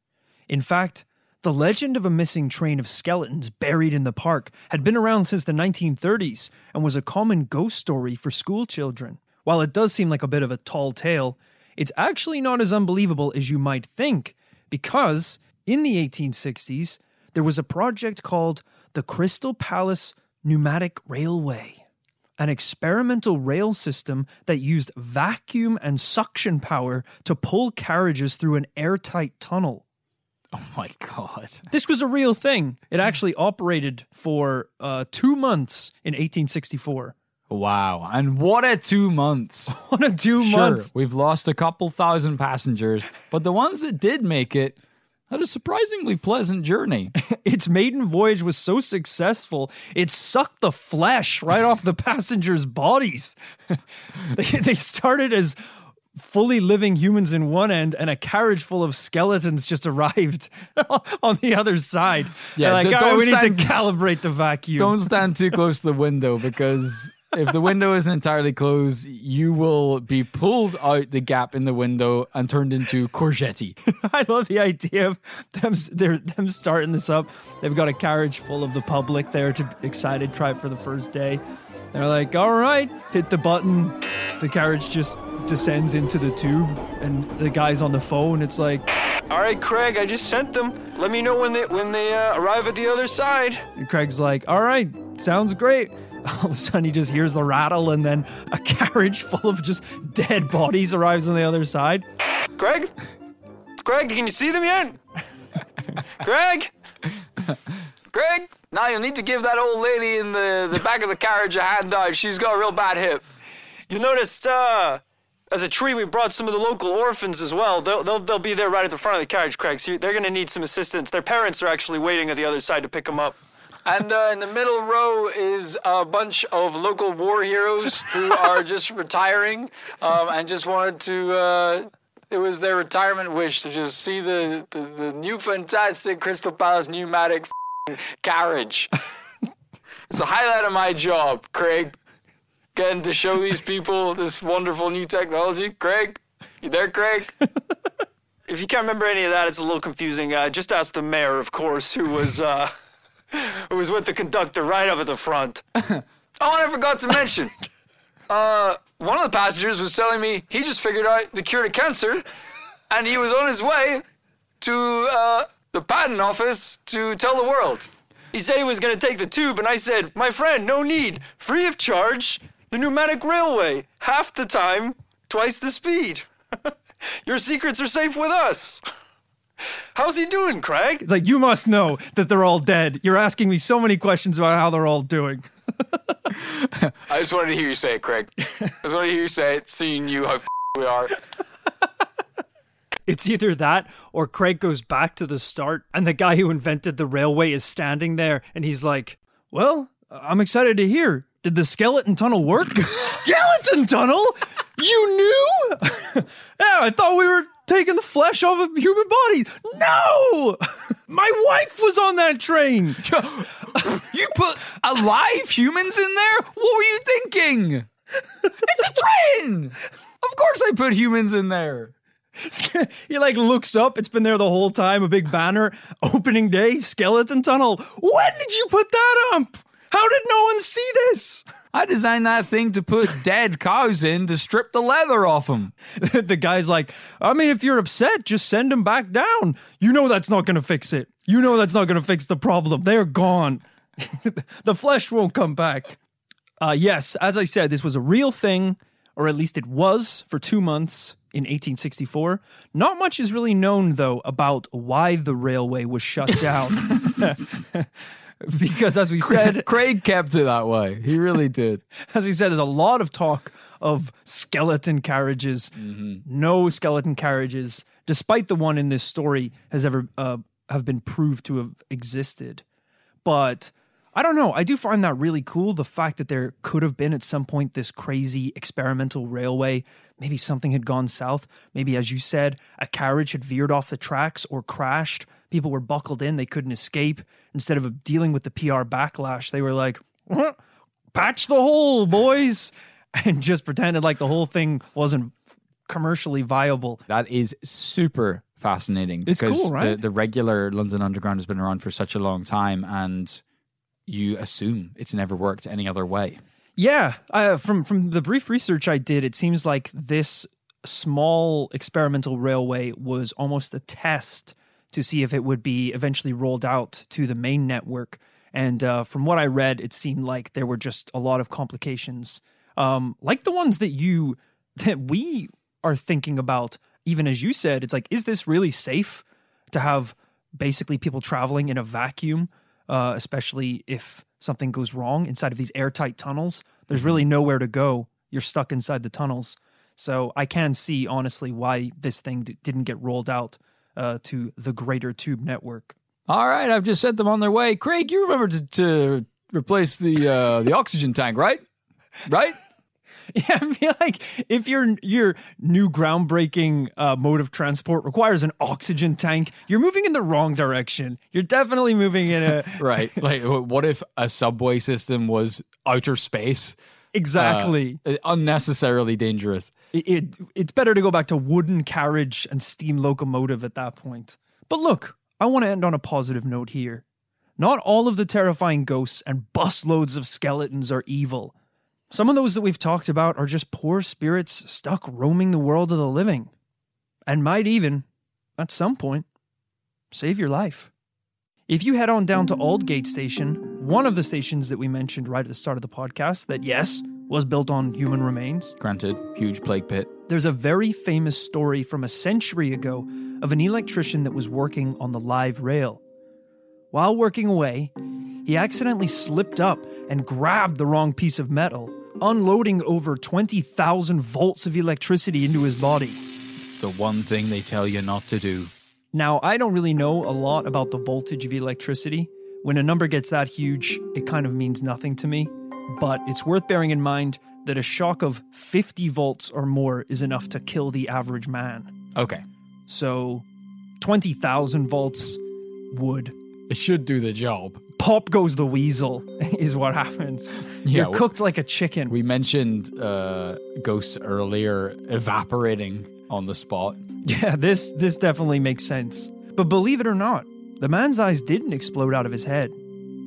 Speaker 1: In fact, the legend of a missing train of skeletons buried in the park had been around since the nineteen thirties and was a common ghost story for school children. While it does seem like a bit of a tall tale, it's actually not as unbelievable as you might think, because in the eighteen sixties, there was a project called the Crystal Palace Pneumatic Railway, an experimental rail system that used vacuum and suction power to pull carriages through an airtight tunnel.
Speaker 2: Oh my God.
Speaker 1: This was a real thing. It actually operated for uh, two months in eighteen sixty-four.
Speaker 2: Wow. And what a two months.
Speaker 1: What a two
Speaker 2: Sure,
Speaker 1: months.
Speaker 2: we've lost a couple thousand passengers, but the ones that did make it had a surprisingly pleasant journey.
Speaker 1: Its maiden voyage was so successful, it sucked the flesh right off the passengers' bodies. they, they started as fully living humans in one end, and a carriage full of skeletons just arrived on the other side.
Speaker 2: Yeah,
Speaker 1: They're like,
Speaker 2: d-
Speaker 1: all right,
Speaker 2: don't
Speaker 1: we need
Speaker 2: stand-
Speaker 1: to calibrate the vacuum.
Speaker 2: Don't stand too close to the window, because if the window isn't entirely closed, you will be pulled out the gap in the window and turned into courgette.
Speaker 1: I love the idea of them, they're, them starting this up. They've got a carriage full of the public there to excited try it for the first day. They're like, all right, hit the button. The carriage just descends into the tube, and the guy's on the phone. It's like,
Speaker 5: All right, Craig, I just sent them. Let me know when they when they uh, arrive at the other side.
Speaker 1: and Craig's like, all right, sounds great. All of a sudden, he just hears the rattle, and then a carriage full of just dead bodies arrives on the other side.
Speaker 5: Craig? Craig, can you see them yet? Craig? Craig? Now you'll need to give that old lady in the, the back of the carriage a hand out. She's got a real bad hip. You noticed, uh, as a tree, we brought some of the local orphans as well. They'll, they'll, they'll be there right at the front of the carriage, Craig. So they're going to need some assistance. Their parents are actually waiting at the other side to pick them up.
Speaker 6: And uh, in the middle row is a bunch of local war heroes who are just retiring um, and just wanted to, uh, it was their retirement wish to just see the, the, the new fantastic Crystal Palace pneumatic f***ing carriage. It's the highlight of my job, Craig. Getting to show these people this wonderful new technology. Craig? You there, Craig?
Speaker 5: If you can't remember any of that, it's a little confusing. Uh, just ask the mayor, of course, who was, uh, who was with the conductor right up at the front.
Speaker 6: Oh, and I forgot to mention. Uh, one of the passengers was telling me he just figured out the cure to cancer, and he was on his way to uh, the patent office to tell the world.
Speaker 5: He said he was going to take the tube, and I said, my friend, no need. Free of charge. The pneumatic railway. Half the time, twice the speed. Your secrets are safe with us. How's he doing, Craig?
Speaker 1: It's like, you must know that they're all dead. You're asking me so many questions about how they're all doing.
Speaker 6: I just wanted to hear you say it, Craig. I just wanted to hear you say it, seeing you how f- we are.
Speaker 1: It's either that or Craig goes back to the start and the guy who invented the railway is standing there and he's like, well, I'm excited to hear. Did the skeleton tunnel work? Skeleton tunnel? You knew? Yeah, I thought we were taking the flesh off of human bodies. No! My wife was on that train.
Speaker 2: You put alive humans in there? What were you thinking? It's a train! Of course I put humans in there.
Speaker 1: He like looks up. It's been there the whole time. A big banner. Opening day, skeleton tunnel. When did you put that up? How did no one see this?
Speaker 2: I designed that thing to put dead cows in to strip the leather off them.
Speaker 1: The guy's like, I mean, if you're upset, just send them back down. You know that's not going to fix it. You know that's not going to fix the problem. They're gone. The flesh won't come back. Uh, yes, as I said, this was a real thing, or at least it was for two months in eighteen sixty-four. Not much is really known, though, about why the railway was shut down. Because as we said,
Speaker 2: Craig kept it that way. He really did.
Speaker 1: as we said, there's a lot of talk of skeleton carriages.
Speaker 2: Mm-hmm.
Speaker 1: No skeleton carriages, despite the one in this story, has ever uh, have been proved to have existed. But I don't know. I do find that really cool. The fact that there could have been at some point this crazy experimental railway. Maybe something had gone south. Maybe, as you said, a carriage had veered off the tracks or crashed. People were buckled in. They couldn't escape. Instead of dealing with the P R backlash, they were like, patch the hole, boys. And just pretended like the whole thing wasn't commercially viable.
Speaker 2: That is super fascinating.
Speaker 1: It's
Speaker 2: because
Speaker 1: cool, right?
Speaker 2: The, the regular London Underground has been around for such a long time, and you assume it's never worked any other way.
Speaker 1: Yeah, uh, from from the brief research I did, it seems like this small experimental railway was almost a test to see if it would be eventually rolled out to the main network. And uh, from what I read, it seemed like there were just a lot of complications, um, like the ones that you that we are thinking about. Even as you said, it's like, is this really safe to have basically people traveling in a vacuum, uh, especially if something goes wrong inside of these airtight tunnels? There's really nowhere to go. You're stuck inside the tunnels. So I can see, honestly, why this thing d- didn't get rolled out uh, to the greater tube network.
Speaker 2: All right, I've just sent them on their way. Craig, you remember to, to replace the uh, the oxygen tank, right? Right?
Speaker 1: Yeah, I feel like if your your new groundbreaking uh, mode of transport requires an oxygen tank, you're moving in the wrong direction. You're definitely moving in a...
Speaker 2: Right. Like, what if a subway system was outer space?
Speaker 1: Exactly.
Speaker 2: Uh, unnecessarily dangerous.
Speaker 1: It, it It's better to go back to wooden carriage and steam locomotive at that point. But look, I want to end on a positive note here. Not all of the terrifying ghosts and busloads of skeletons are evil. Some of those that we've talked about are just poor spirits stuck roaming the world of the living, and might even, at some point, save your life. If you head on down to Aldgate Station, one of the stations that we mentioned right at the start of the podcast that, yes, was built on human remains.
Speaker 2: Granted, huge plague pit.
Speaker 1: There's a very famous story from a century ago of an electrician that was working on the live rail. While working away, he accidentally slipped up and grabbed the wrong piece of metal, unloading over twenty thousand volts of electricity into his body.
Speaker 2: It's the one thing they tell you not to do.
Speaker 1: Now, I don't really know a lot about the voltage of electricity. When a number gets that huge, it kind of means nothing to me. But it's worth bearing in mind that a shock of fifty volts or more is enough to kill the average man.
Speaker 2: Okay.
Speaker 1: So, twenty thousand volts would...
Speaker 2: It should do the job.
Speaker 1: Pop goes the weasel, is what happens.
Speaker 2: Yeah,
Speaker 1: You're cooked like a chicken.
Speaker 2: We mentioned uh, ghosts earlier evaporating on the spot.
Speaker 1: Yeah, this this definitely makes sense. But believe it or not, the man's eyes didn't explode out of his head.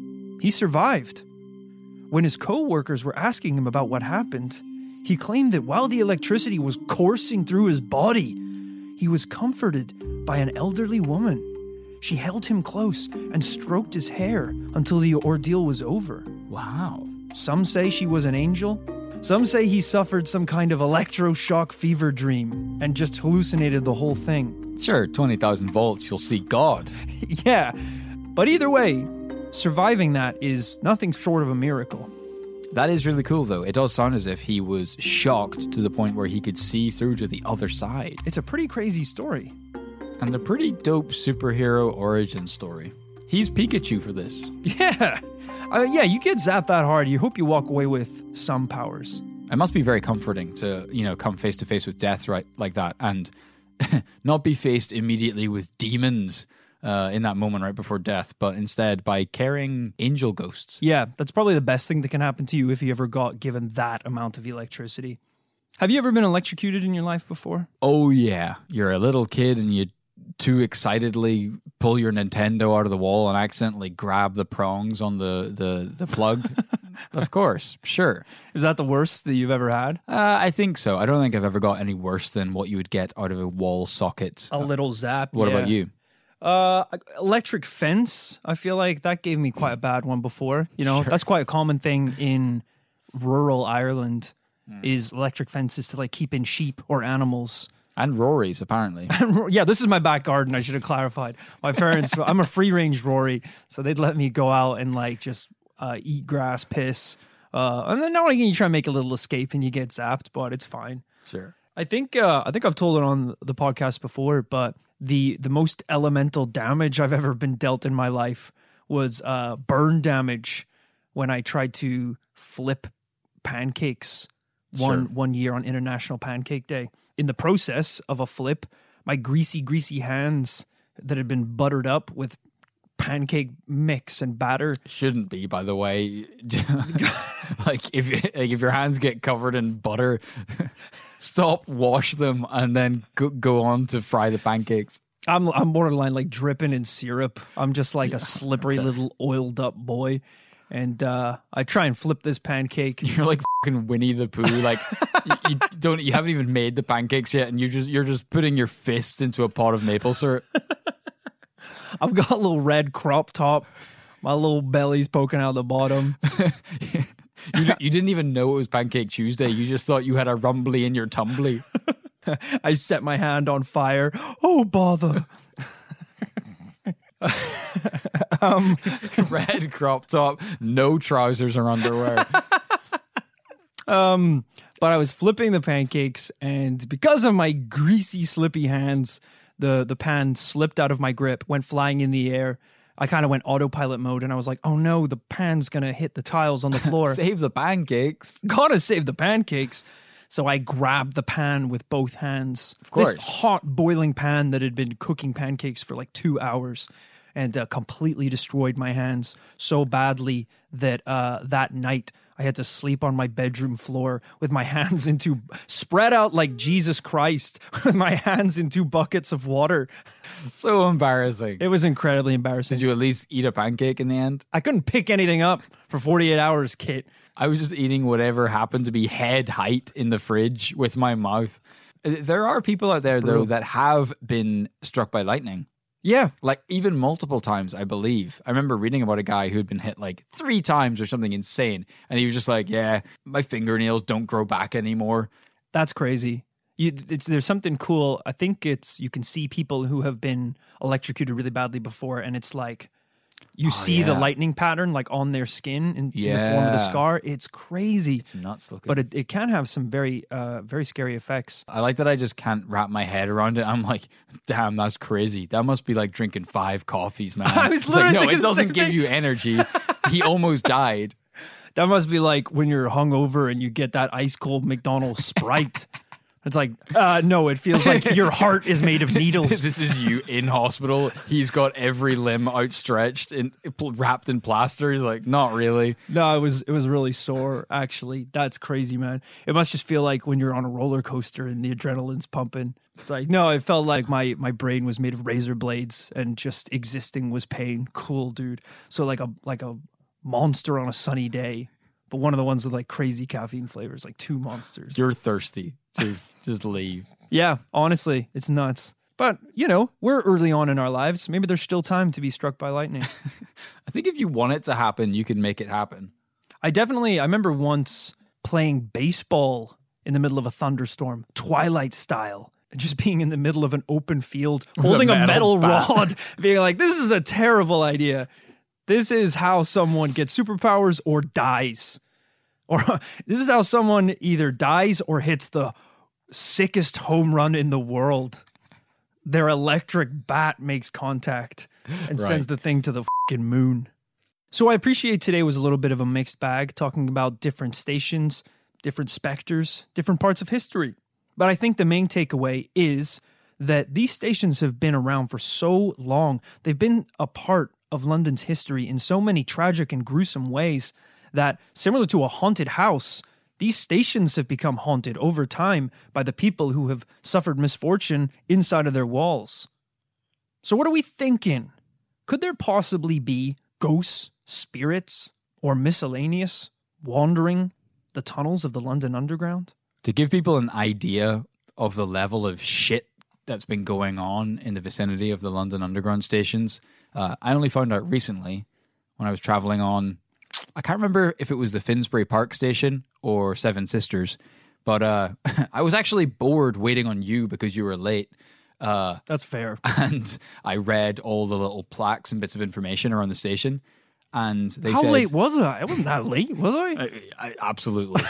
Speaker 1: He survived. When his co-workers were asking him about what happened, he claimed that while the electricity was coursing through his body, he was comforted by an elderly woman. She held him close and stroked his hair until the ordeal was over.
Speaker 2: Wow.
Speaker 1: Some say she was an angel. Some say he suffered some kind of electroshock fever dream and just hallucinated the whole thing.
Speaker 2: Sure, twenty thousand volts, you'll see God.
Speaker 1: Yeah, but either way, surviving that is nothing short of a miracle.
Speaker 2: That is really cool, though. It does sound as if he was shocked to the point where he could see through to the other side.
Speaker 1: It's a pretty crazy story.
Speaker 2: And a pretty dope superhero origin story. He's Pikachu for this.
Speaker 1: Yeah. Uh, yeah, you get zapped that hard, you hope you walk away with some powers.
Speaker 2: It must be very comforting to, you know, come face to face with death right like that and not be faced immediately with demons uh, in that moment right before death, but instead by carrying angel ghosts.
Speaker 1: Yeah, that's probably the best thing that can happen to you if you ever got given that amount of electricity. Have you ever been electrocuted in your life before?
Speaker 2: Oh, yeah. You're a little kid and you too excitedly pull your Nintendo out of the wall and accidentally grab the prongs on the, the, the plug. Of course, sure.
Speaker 1: Is that the worst that you've ever had?
Speaker 2: Uh, I think so. I don't think I've ever got any worse than what you would get out of a wall socket.
Speaker 1: A little zap.
Speaker 2: What
Speaker 1: yeah.
Speaker 2: about you?
Speaker 1: Uh, electric fence. I feel like that gave me quite a bad one before. You know,
Speaker 2: Sure.
Speaker 1: that's quite a common thing in rural Ireland. Mm. Is electric fences to like keep in sheep or animals.
Speaker 2: And Rory's, apparently.
Speaker 1: Yeah, this is my back garden. I should have clarified. My parents, I'm a free range Rory, so they'd let me go out and like just uh, eat grass, piss, uh, and then now and again you try and make a little escape and you get zapped, but it's fine.
Speaker 2: Sure.
Speaker 1: I think uh, I think I've told it on the podcast before, but the the most elemental damage I've ever been dealt in my life was uh, burn damage when I tried to flip pancakes one
Speaker 2: Sure.
Speaker 1: one year on International Pancake Day. In the process of a flip, my greasy, greasy hands that had been buttered up with pancake mix and batter.
Speaker 2: Shouldn't be, by the way. Like if like if your hands get covered in butter, stop, wash them, and then go, go on to fry the pancakes.
Speaker 1: I'm I'm borderline like dripping in syrup. I'm just like a slippery little oiled up boy. And uh, I try and flip this pancake.
Speaker 2: You're like fucking Winnie the Pooh. Like you, you don't, you haven't even made the pancakes yet, and you just you're just putting your fist into a pot of maple syrup.
Speaker 1: I've got a little red crop top. My little belly's poking out the bottom.
Speaker 2: you, you didn't even know it was Pancake Tuesday. You just thought you had a rumbly in your tumbly.
Speaker 1: I set my hand on fire. Oh, bother.
Speaker 2: um, Red crop top, no trousers or underwear.
Speaker 1: um, but I was flipping the pancakes, and because of my greasy, slippy hands, the, the pan slipped out of my grip, went flying in the air. I kind of went autopilot mode, and I was like, oh no, the pan's going to hit the tiles on the floor.
Speaker 2: Save the pancakes.
Speaker 1: Gotta save the pancakes. So I grabbed the pan with both hands.
Speaker 2: Of course.
Speaker 1: This hot, boiling pan that had been cooking pancakes for like two hours and uh, completely destroyed my hands so badly that uh, that night I had to sleep on my bedroom floor with my hands into, spread out like Jesus Christ, with my hands in two buckets of water.
Speaker 2: So embarrassing.
Speaker 1: It was incredibly embarrassing.
Speaker 2: Did you at least eat a pancake in the end?
Speaker 1: I couldn't pick anything up for forty-eight hours, Kit.
Speaker 2: I was just eating whatever happened to be head height in the fridge with my mouth. There are people out there, though, that have been struck by lightning.
Speaker 1: Yeah.
Speaker 2: Like, even multiple times, I believe. I remember reading about a guy who had been hit like three times or something insane. And he was just like, yeah, my fingernails don't grow back anymore.
Speaker 1: That's crazy. You, it's, there's something cool. I think it's, you can see people who have been electrocuted really badly before, and it's like, you oh, see yeah. the lightning pattern like on their skin in, yeah. in the form of the scar. It's crazy.
Speaker 2: It's nuts looking.
Speaker 1: But it, it can have some very, uh, very scary effects.
Speaker 2: I like that I just can't wrap my head around it. I'm like, damn, that's crazy. That must be like drinking five coffees, man.
Speaker 1: I was
Speaker 2: it's like, no, it doesn't give
Speaker 1: thing.
Speaker 2: you energy. He almost died.
Speaker 1: That must be like when you're hungover and you get that ice cold McDonald's Sprite. It's like, uh, no, it feels like your heart is made of needles.
Speaker 2: This is you in hospital. He's got every limb outstretched and wrapped in plaster. He's like, not really.
Speaker 1: No, it was it was really sore, actually. That's crazy, man. It must just feel like when you're on a roller coaster and the adrenaline's pumping. It's like, no, it felt like my, my brain was made of razor blades and just existing was pain. Cool, dude. So like a like a monster on a sunny day. But one of the ones with like crazy caffeine flavors, like two monsters.
Speaker 2: You're thirsty. Just just leave.
Speaker 1: Yeah, honestly, it's nuts. But, you know, we're early on in our lives. Maybe there's still time to be struck by lightning.
Speaker 2: I think if you want it to happen, you can make it happen.
Speaker 1: I definitely, I remember once playing baseball in the middle of a thunderstorm, Twilight style. Just being in the middle of an open field, holding a metal, a metal rod, being like, this is a terrible idea. This is how someone gets superpowers or dies. Or this is how someone either dies or hits the sickest home run in the world. Their electric bat makes contact and right. sends the thing to the fucking moon. So I appreciate today was a little bit of a mixed bag, talking about different stations, different specters, different parts of history. But I think the main takeaway is that these stations have been around for so long. They've been a part of London's history in so many tragic and gruesome ways that, similar to a haunted house, these stations have become haunted over time by the people who have suffered misfortune inside of their walls. So what are we thinking? Could there possibly be ghosts, spirits, or miscellaneous wandering the tunnels of the London Underground?
Speaker 2: To give people an idea of the level of shit that's been going on in the vicinity of the London Underground stations, uh, I only found out recently when I was traveling on, I can't remember if it was the Finsbury Park station or Seven Sisters, but uh, I was actually bored waiting on you because you were late. Uh,
Speaker 1: That's fair.
Speaker 2: And I read all the little plaques and bits of information around the station. And they
Speaker 1: How
Speaker 2: said... How
Speaker 1: late was I? I wasn't that late, was I?
Speaker 2: I, I absolutely.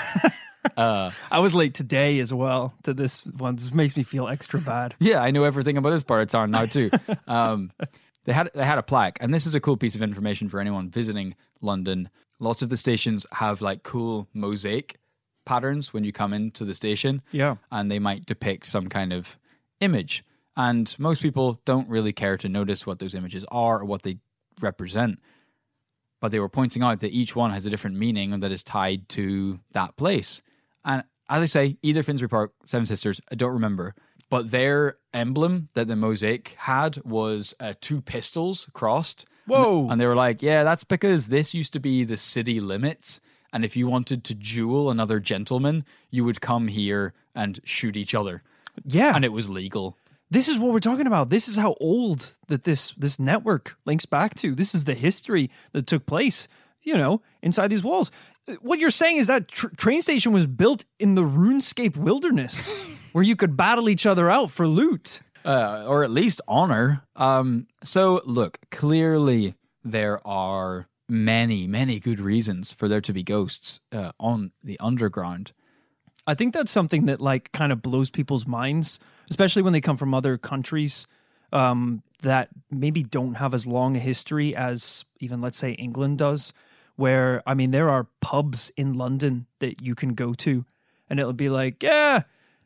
Speaker 1: Uh, I was late today as well to this one. This makes me feel extra bad.
Speaker 2: Yeah, I know everything about this part of town now too. Um, they had they had a plaque, and this is a cool piece of information for anyone visiting London. Lots of the stations have like cool mosaic patterns when you come into the station.
Speaker 1: Yeah,
Speaker 2: and they might depict some kind of image, and most people don't really care to notice what those images are or what they represent. But they were pointing out that each one has a different meaning and that is tied to that place. And as I say, either Finsbury Park, Seven Sisters, I don't remember. But their emblem that the mosaic had was uh, two pistols crossed.
Speaker 1: Whoa.
Speaker 2: And, and they were like, yeah, that's because this used to be the city limits. And if you wanted to duel another gentleman, you would come here and shoot each other.
Speaker 1: Yeah.
Speaker 2: And it was legal.
Speaker 1: This is what we're talking about. This is how old that this this network links back to. This is the history that took place, you know, inside these walls. What you're saying is that tr- train station was built in the RuneScape wilderness where you could battle each other out for loot.
Speaker 2: Uh, or at least honor. Um, so, look, clearly there are many, many good reasons for there to be ghosts uh, on the underground.
Speaker 1: I think that's something that like kind of blows people's minds, especially when they come from other countries um, that maybe don't have as long a history as even, let's say, England does, where, I mean, there are pubs in London that you can go to and it'll be like, yeah,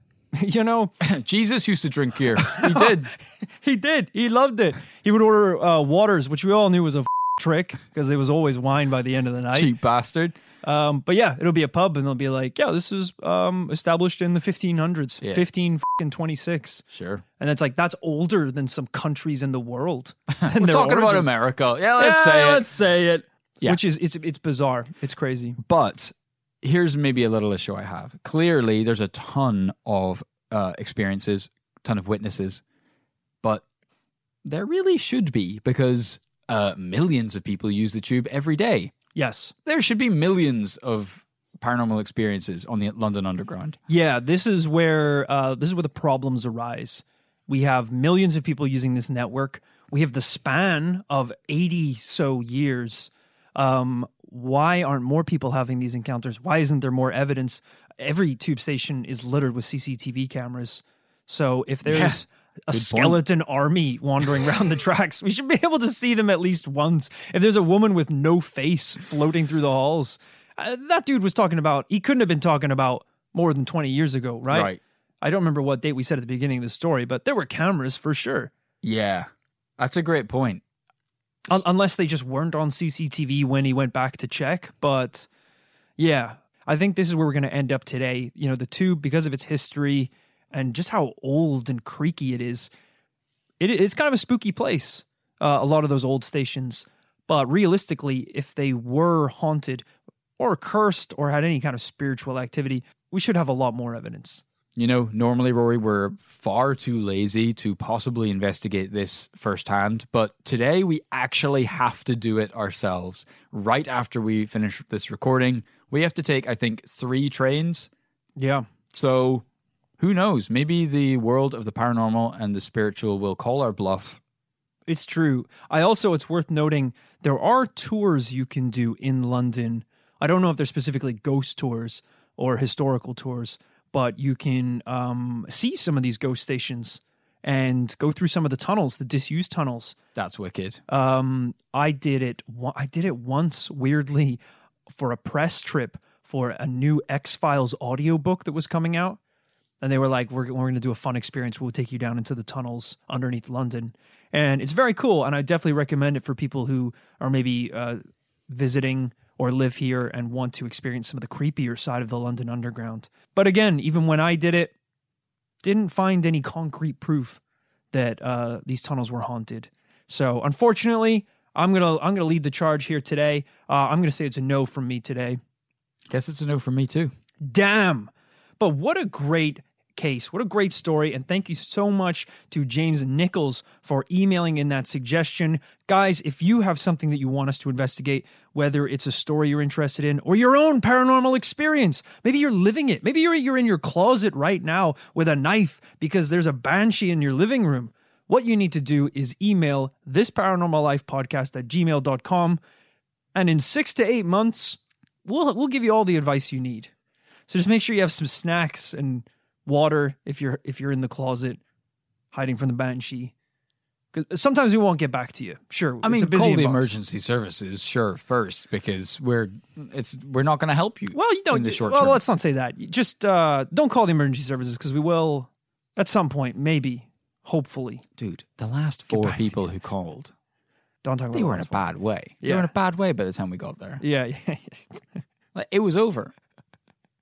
Speaker 1: you know.
Speaker 2: Jesus used to drink here. He did.
Speaker 1: He did. He loved it. He would order uh, waters, which we all knew was a f- trick because there was always wine by the end of the night.
Speaker 2: Cheap bastard.
Speaker 1: Um, but yeah, it'll be a pub and they'll be like, yeah, this was um, established in the fifteen hundreds,
Speaker 2: Yeah.
Speaker 1: fifteen twenty-six.
Speaker 2: Sure.
Speaker 1: And it's like, that's older than some countries in the world.
Speaker 2: We're talking about America. Yeah, let's
Speaker 1: yeah,
Speaker 2: say it.
Speaker 1: Let's say it.
Speaker 2: Yeah.
Speaker 1: Which is, it's, it's bizarre. It's crazy.
Speaker 2: But here's maybe a little issue I have. Clearly, there's a ton of uh, experiences, ton of witnesses, but there really should be because uh, millions of people use the tube every day.
Speaker 1: Yes.
Speaker 2: There should be millions of paranormal experiences on the London Underground.
Speaker 1: Yeah, this is where uh, this is where the problems arise. We have millions of people using this network. We have the span of eighty so years. Um, why aren't more people having these encounters? Why isn't there more evidence? Every tube station is littered with C C T V cameras. So if there's
Speaker 2: Yeah,
Speaker 1: a
Speaker 2: good
Speaker 1: skeleton army wandering around the tracks, we should be able to see them at least once. If there's a woman with no face floating through the halls, uh, that dude was talking about, he couldn't have been talking about more than twenty years ago, right?
Speaker 2: Right.
Speaker 1: I don't remember what date we said at the beginning of the story, but there were cameras for sure.
Speaker 2: Yeah, that's a great point.
Speaker 1: Un- unless they just weren't on C C T V when he went back to check. But yeah, I think this is where we're going to end up today. You know, the tube, because of its history and just how old and creaky it is, it, it's kind of a spooky place, uh, a lot of those old stations. But realistically, if they were haunted or cursed or had any kind of spiritual activity, we should have a lot more evidence.
Speaker 2: You know, normally, Rory, we're far too lazy to possibly investigate this firsthand, but today we actually have to do it ourselves. Right after we finish this recording, we have to take, I think, three trains.
Speaker 1: Yeah.
Speaker 2: So who knows? Maybe the world of the paranormal and the spiritual will call our bluff.
Speaker 1: It's true. I also, it's worth noting, there are tours you can do in London. I don't know if they're specifically ghost tours or historical tours, but you can um, see some of these ghost stations and go through some of the tunnels, the disused tunnels.
Speaker 2: That's wicked.
Speaker 1: Um, I did it. I did it once, weirdly, for a press trip for a new X-Files audiobook that was coming out. And they were like, we're, we're going to do a fun experience. We'll take you down into the tunnels underneath London. And it's very cool. And I definitely recommend it for people who are maybe uh, visiting or live here and want to experience some of the creepier side of the London Underground. But again, even when I did it, didn't find any concrete proof that uh, these tunnels were haunted. So unfortunately, I'm gonna I'm gonna lead the charge here today. Uh, I'm gonna say it's a no from me today.
Speaker 2: Guess it's a no from me too.
Speaker 1: Damn. But what a great case. What a great story. And thank you so much to James Nichols for emailing in that suggestion. Guys, if you have something that you want us to investigate, whether it's a story you're interested in or your own paranormal experience, maybe you're living it. Maybe you're, you're in your closet right now with a knife because there's a banshee in your living room. What you need to do is email this paranormal life podcast at gmail dot com. And in six to eight months, we'll, we'll give you all the advice you need. So just make sure you have some snacks and water if you're if you're in the closet hiding from the banshee. Because sometimes we won't get back to you. Sure,
Speaker 2: I mean,
Speaker 1: it's a busy
Speaker 2: call the
Speaker 1: inbox.
Speaker 2: emergency services, sure, first, because we're it's we're not going to help you.
Speaker 1: Well, you don't.
Speaker 2: in the short
Speaker 1: well,
Speaker 2: term.
Speaker 1: let's not say that. You Just uh, don't call the emergency services because we will at some point, maybe, hopefully.
Speaker 2: Dude, the last four
Speaker 1: back to
Speaker 2: people who called,
Speaker 1: Don't talk about
Speaker 2: they
Speaker 1: the
Speaker 2: were in a
Speaker 1: last one.
Speaker 2: bad way. They
Speaker 1: Yeah.
Speaker 2: were in a bad way by the time we got there.
Speaker 1: Yeah, yeah.
Speaker 2: Like, it was over.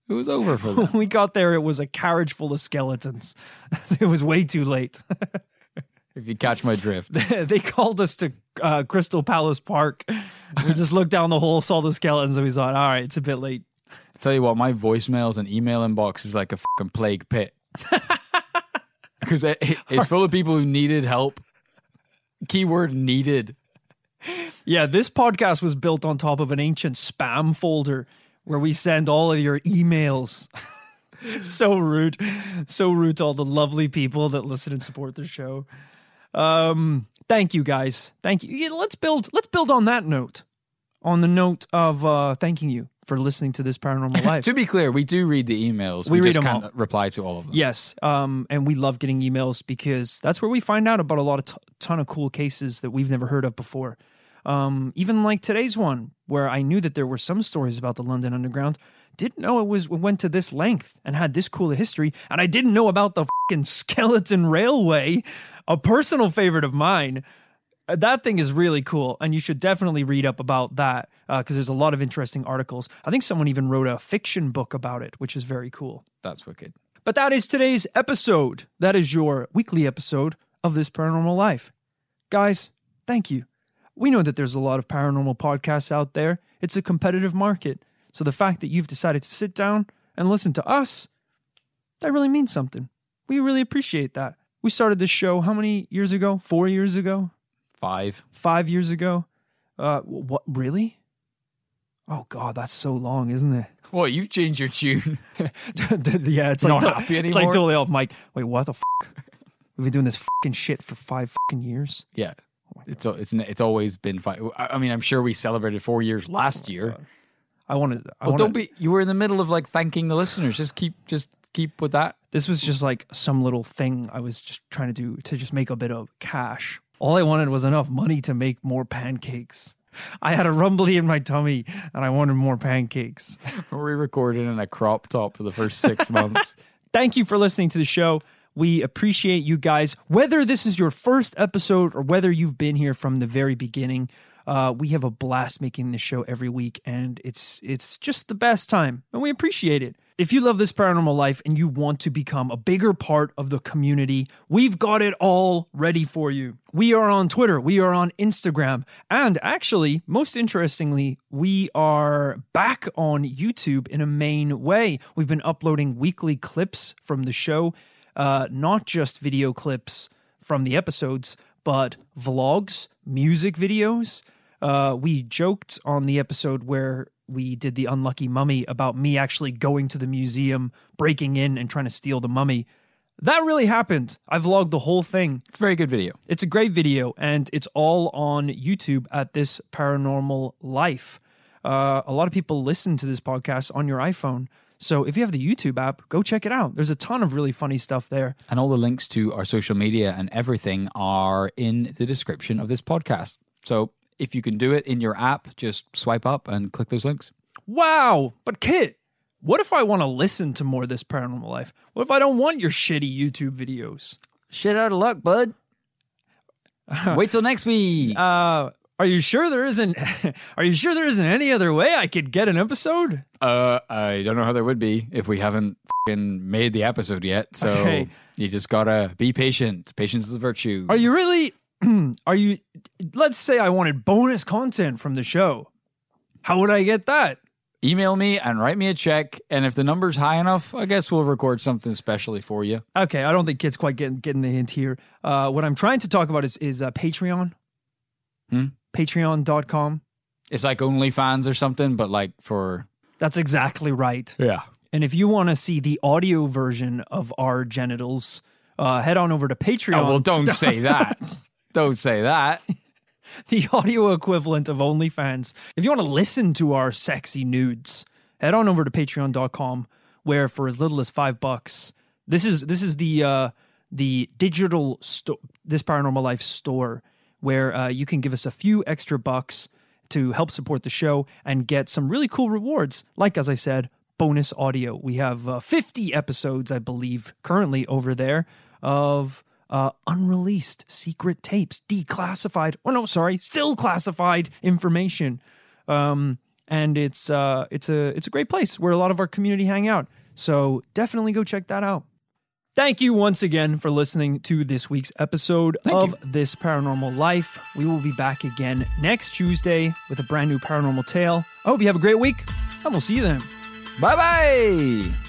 Speaker 2: It was over for them.
Speaker 1: When we got there, it was a carriage full of skeletons. It was way too late.
Speaker 2: If you catch my drift.
Speaker 1: They called us to uh, Crystal Palace Park. We just looked down the hole, saw the skeletons, and we thought, all right, it's a bit late.
Speaker 2: Tell you what, my voicemails and email inbox is like a fucking plague pit. Because it, it's full of people who needed help. Keyword needed.
Speaker 1: Yeah, this podcast was built on top of an ancient spam folder where we send all of your emails. So rude. So rude to all the lovely people that listen and support the show. Um, thank you guys. Thank you. Yeah, let's build let's build on that note. On the note of uh, thanking you for listening to This Paranormal Life.
Speaker 2: To be clear, we do read the emails.
Speaker 1: We
Speaker 2: We,
Speaker 1: read
Speaker 2: just
Speaker 1: them
Speaker 2: can't
Speaker 1: all.
Speaker 2: reply to all of them.
Speaker 1: Yes, um, and we love getting emails because that's where we find out about a lot of t- ton of cool cases that we've never heard of before. Um, even like today's one, where I knew that there were some stories about the London Underground, didn't know it was it went to this length and had this cool a history, and I didn't know about the fucking skeleton railway, a personal favorite of mine. Uh, That thing is really cool, and you should definitely read up about that because there's a lot of interesting articles. I think someone even wrote a fiction book about it, which is very cool.
Speaker 2: That's wicked.
Speaker 1: But that is today's episode. That is your weekly episode of This Paranormal Life. Guys, thank you. We know that there's a lot of paranormal podcasts out there. It's a competitive market. So the fact that you've decided to sit down and listen to us, that really means something. We really appreciate that. We started this show how many years ago? Four years ago?
Speaker 2: Five.
Speaker 1: Five years ago? Uh, what, really? Oh God, that's so long, isn't it?
Speaker 2: What, you've changed your tune?
Speaker 1: Yeah, it's like
Speaker 2: Not happy
Speaker 1: It's like
Speaker 2: anymore?
Speaker 1: totally off mic. Wait, what the fuck? We've been doing this fucking shit for five fucking years.
Speaker 2: Yeah. It's it's it's always been five. I I mean, I'm sure we celebrated four years last year.
Speaker 1: I wanted. I
Speaker 2: Well,
Speaker 1: wanted,
Speaker 2: don't be. You were in the middle of like thanking the listeners. Just keep, just keep with that.
Speaker 1: This was just like some little thing I was just trying to do to just make a bit of cash. All I wanted was enough money to make more pancakes. I had a rumbly in my tummy, and I wanted more pancakes.
Speaker 2: We recorded in a crop top for the first six months.
Speaker 1: Thank you for listening to the show. We appreciate you guys. Whether this is your first episode or whether you've been here from the very beginning, uh, we have a blast making this show every week, and it's it's just the best time, and we appreciate it. If you love This Paranormal Life and you want to become a bigger part of the community, we've got it all ready for you. We are on Twitter, we are on Instagram, and actually, most interestingly, we are back on YouTube in a main way. We've been uploading weekly clips from the show. Uh, not just video clips from the episodes, but vlogs, music videos. Uh, we joked on the episode where we did the Unlucky Mummy about me actually going to the museum, breaking in and trying to steal the mummy. That really happened. I vlogged the whole thing.
Speaker 2: It's a very good video.
Speaker 1: It's a great video, and it's all on YouTube at This Paranormal Life. Uh, a lot of people listen to this podcast on your iPhone. So if you have the YouTube app, go check it out. There's a ton of really funny stuff there.
Speaker 2: And all the links to our social media and everything are in the description of this podcast. So if you can do it in your app, just swipe up and click those links.
Speaker 1: Wow. But Kit, what if I want to listen to more of This Paranormal Life? What if I don't want your shitty YouTube videos?
Speaker 2: Shit out of luck, bud. Wait till next week.
Speaker 1: Uh, are you sure there isn't, are you sure there isn't any other way I could get an episode?
Speaker 2: Uh, I don't know how there would be if we haven't fucking made the episode yet. So
Speaker 1: Okay.
Speaker 2: you just gotta be patient. Patience is a virtue.
Speaker 1: Are you really, are you, let's say I wanted bonus content from the show. How would I get that?
Speaker 2: Email me and write me a check. And if the number's high enough, I guess we'll record something specially for you.
Speaker 1: Okay, I don't think Kit's quite getting getting the hint here. Uh, what I'm trying to talk about is is uh, Patreon.
Speaker 2: Hmm?
Speaker 1: Patreon dot com.
Speaker 2: It's like OnlyFans or something, but like for...
Speaker 1: That's exactly right.
Speaker 2: Yeah.
Speaker 1: And if you want to see the audio version of our genitals, uh, head on over to Patreon.
Speaker 2: Oh, well, don't say that. Don't say that.
Speaker 1: The audio equivalent of OnlyFans. If you want to listen to our sexy nudes, head on over to patreon dot com, where for as little as five bucks, this is this is the uh, the digital store, This Paranormal Life store, where uh, you can give us a few extra bucks to help support the show and get some really cool rewards. Like, as I said, bonus audio. We have uh, fifty episodes, I believe, currently over there of uh, unreleased secret tapes, declassified, oh no, sorry, still classified information. Um, and it's uh, it's a it's a great place where a lot of our community hang out. So definitely go check that out. Thank you once again for listening to this week's episode
Speaker 2: Thank
Speaker 1: of
Speaker 2: you.
Speaker 1: This Paranormal Life. We will be back again next Tuesday with a brand new paranormal tale. I hope you have a great week, and we'll see you then.
Speaker 2: Bye bye.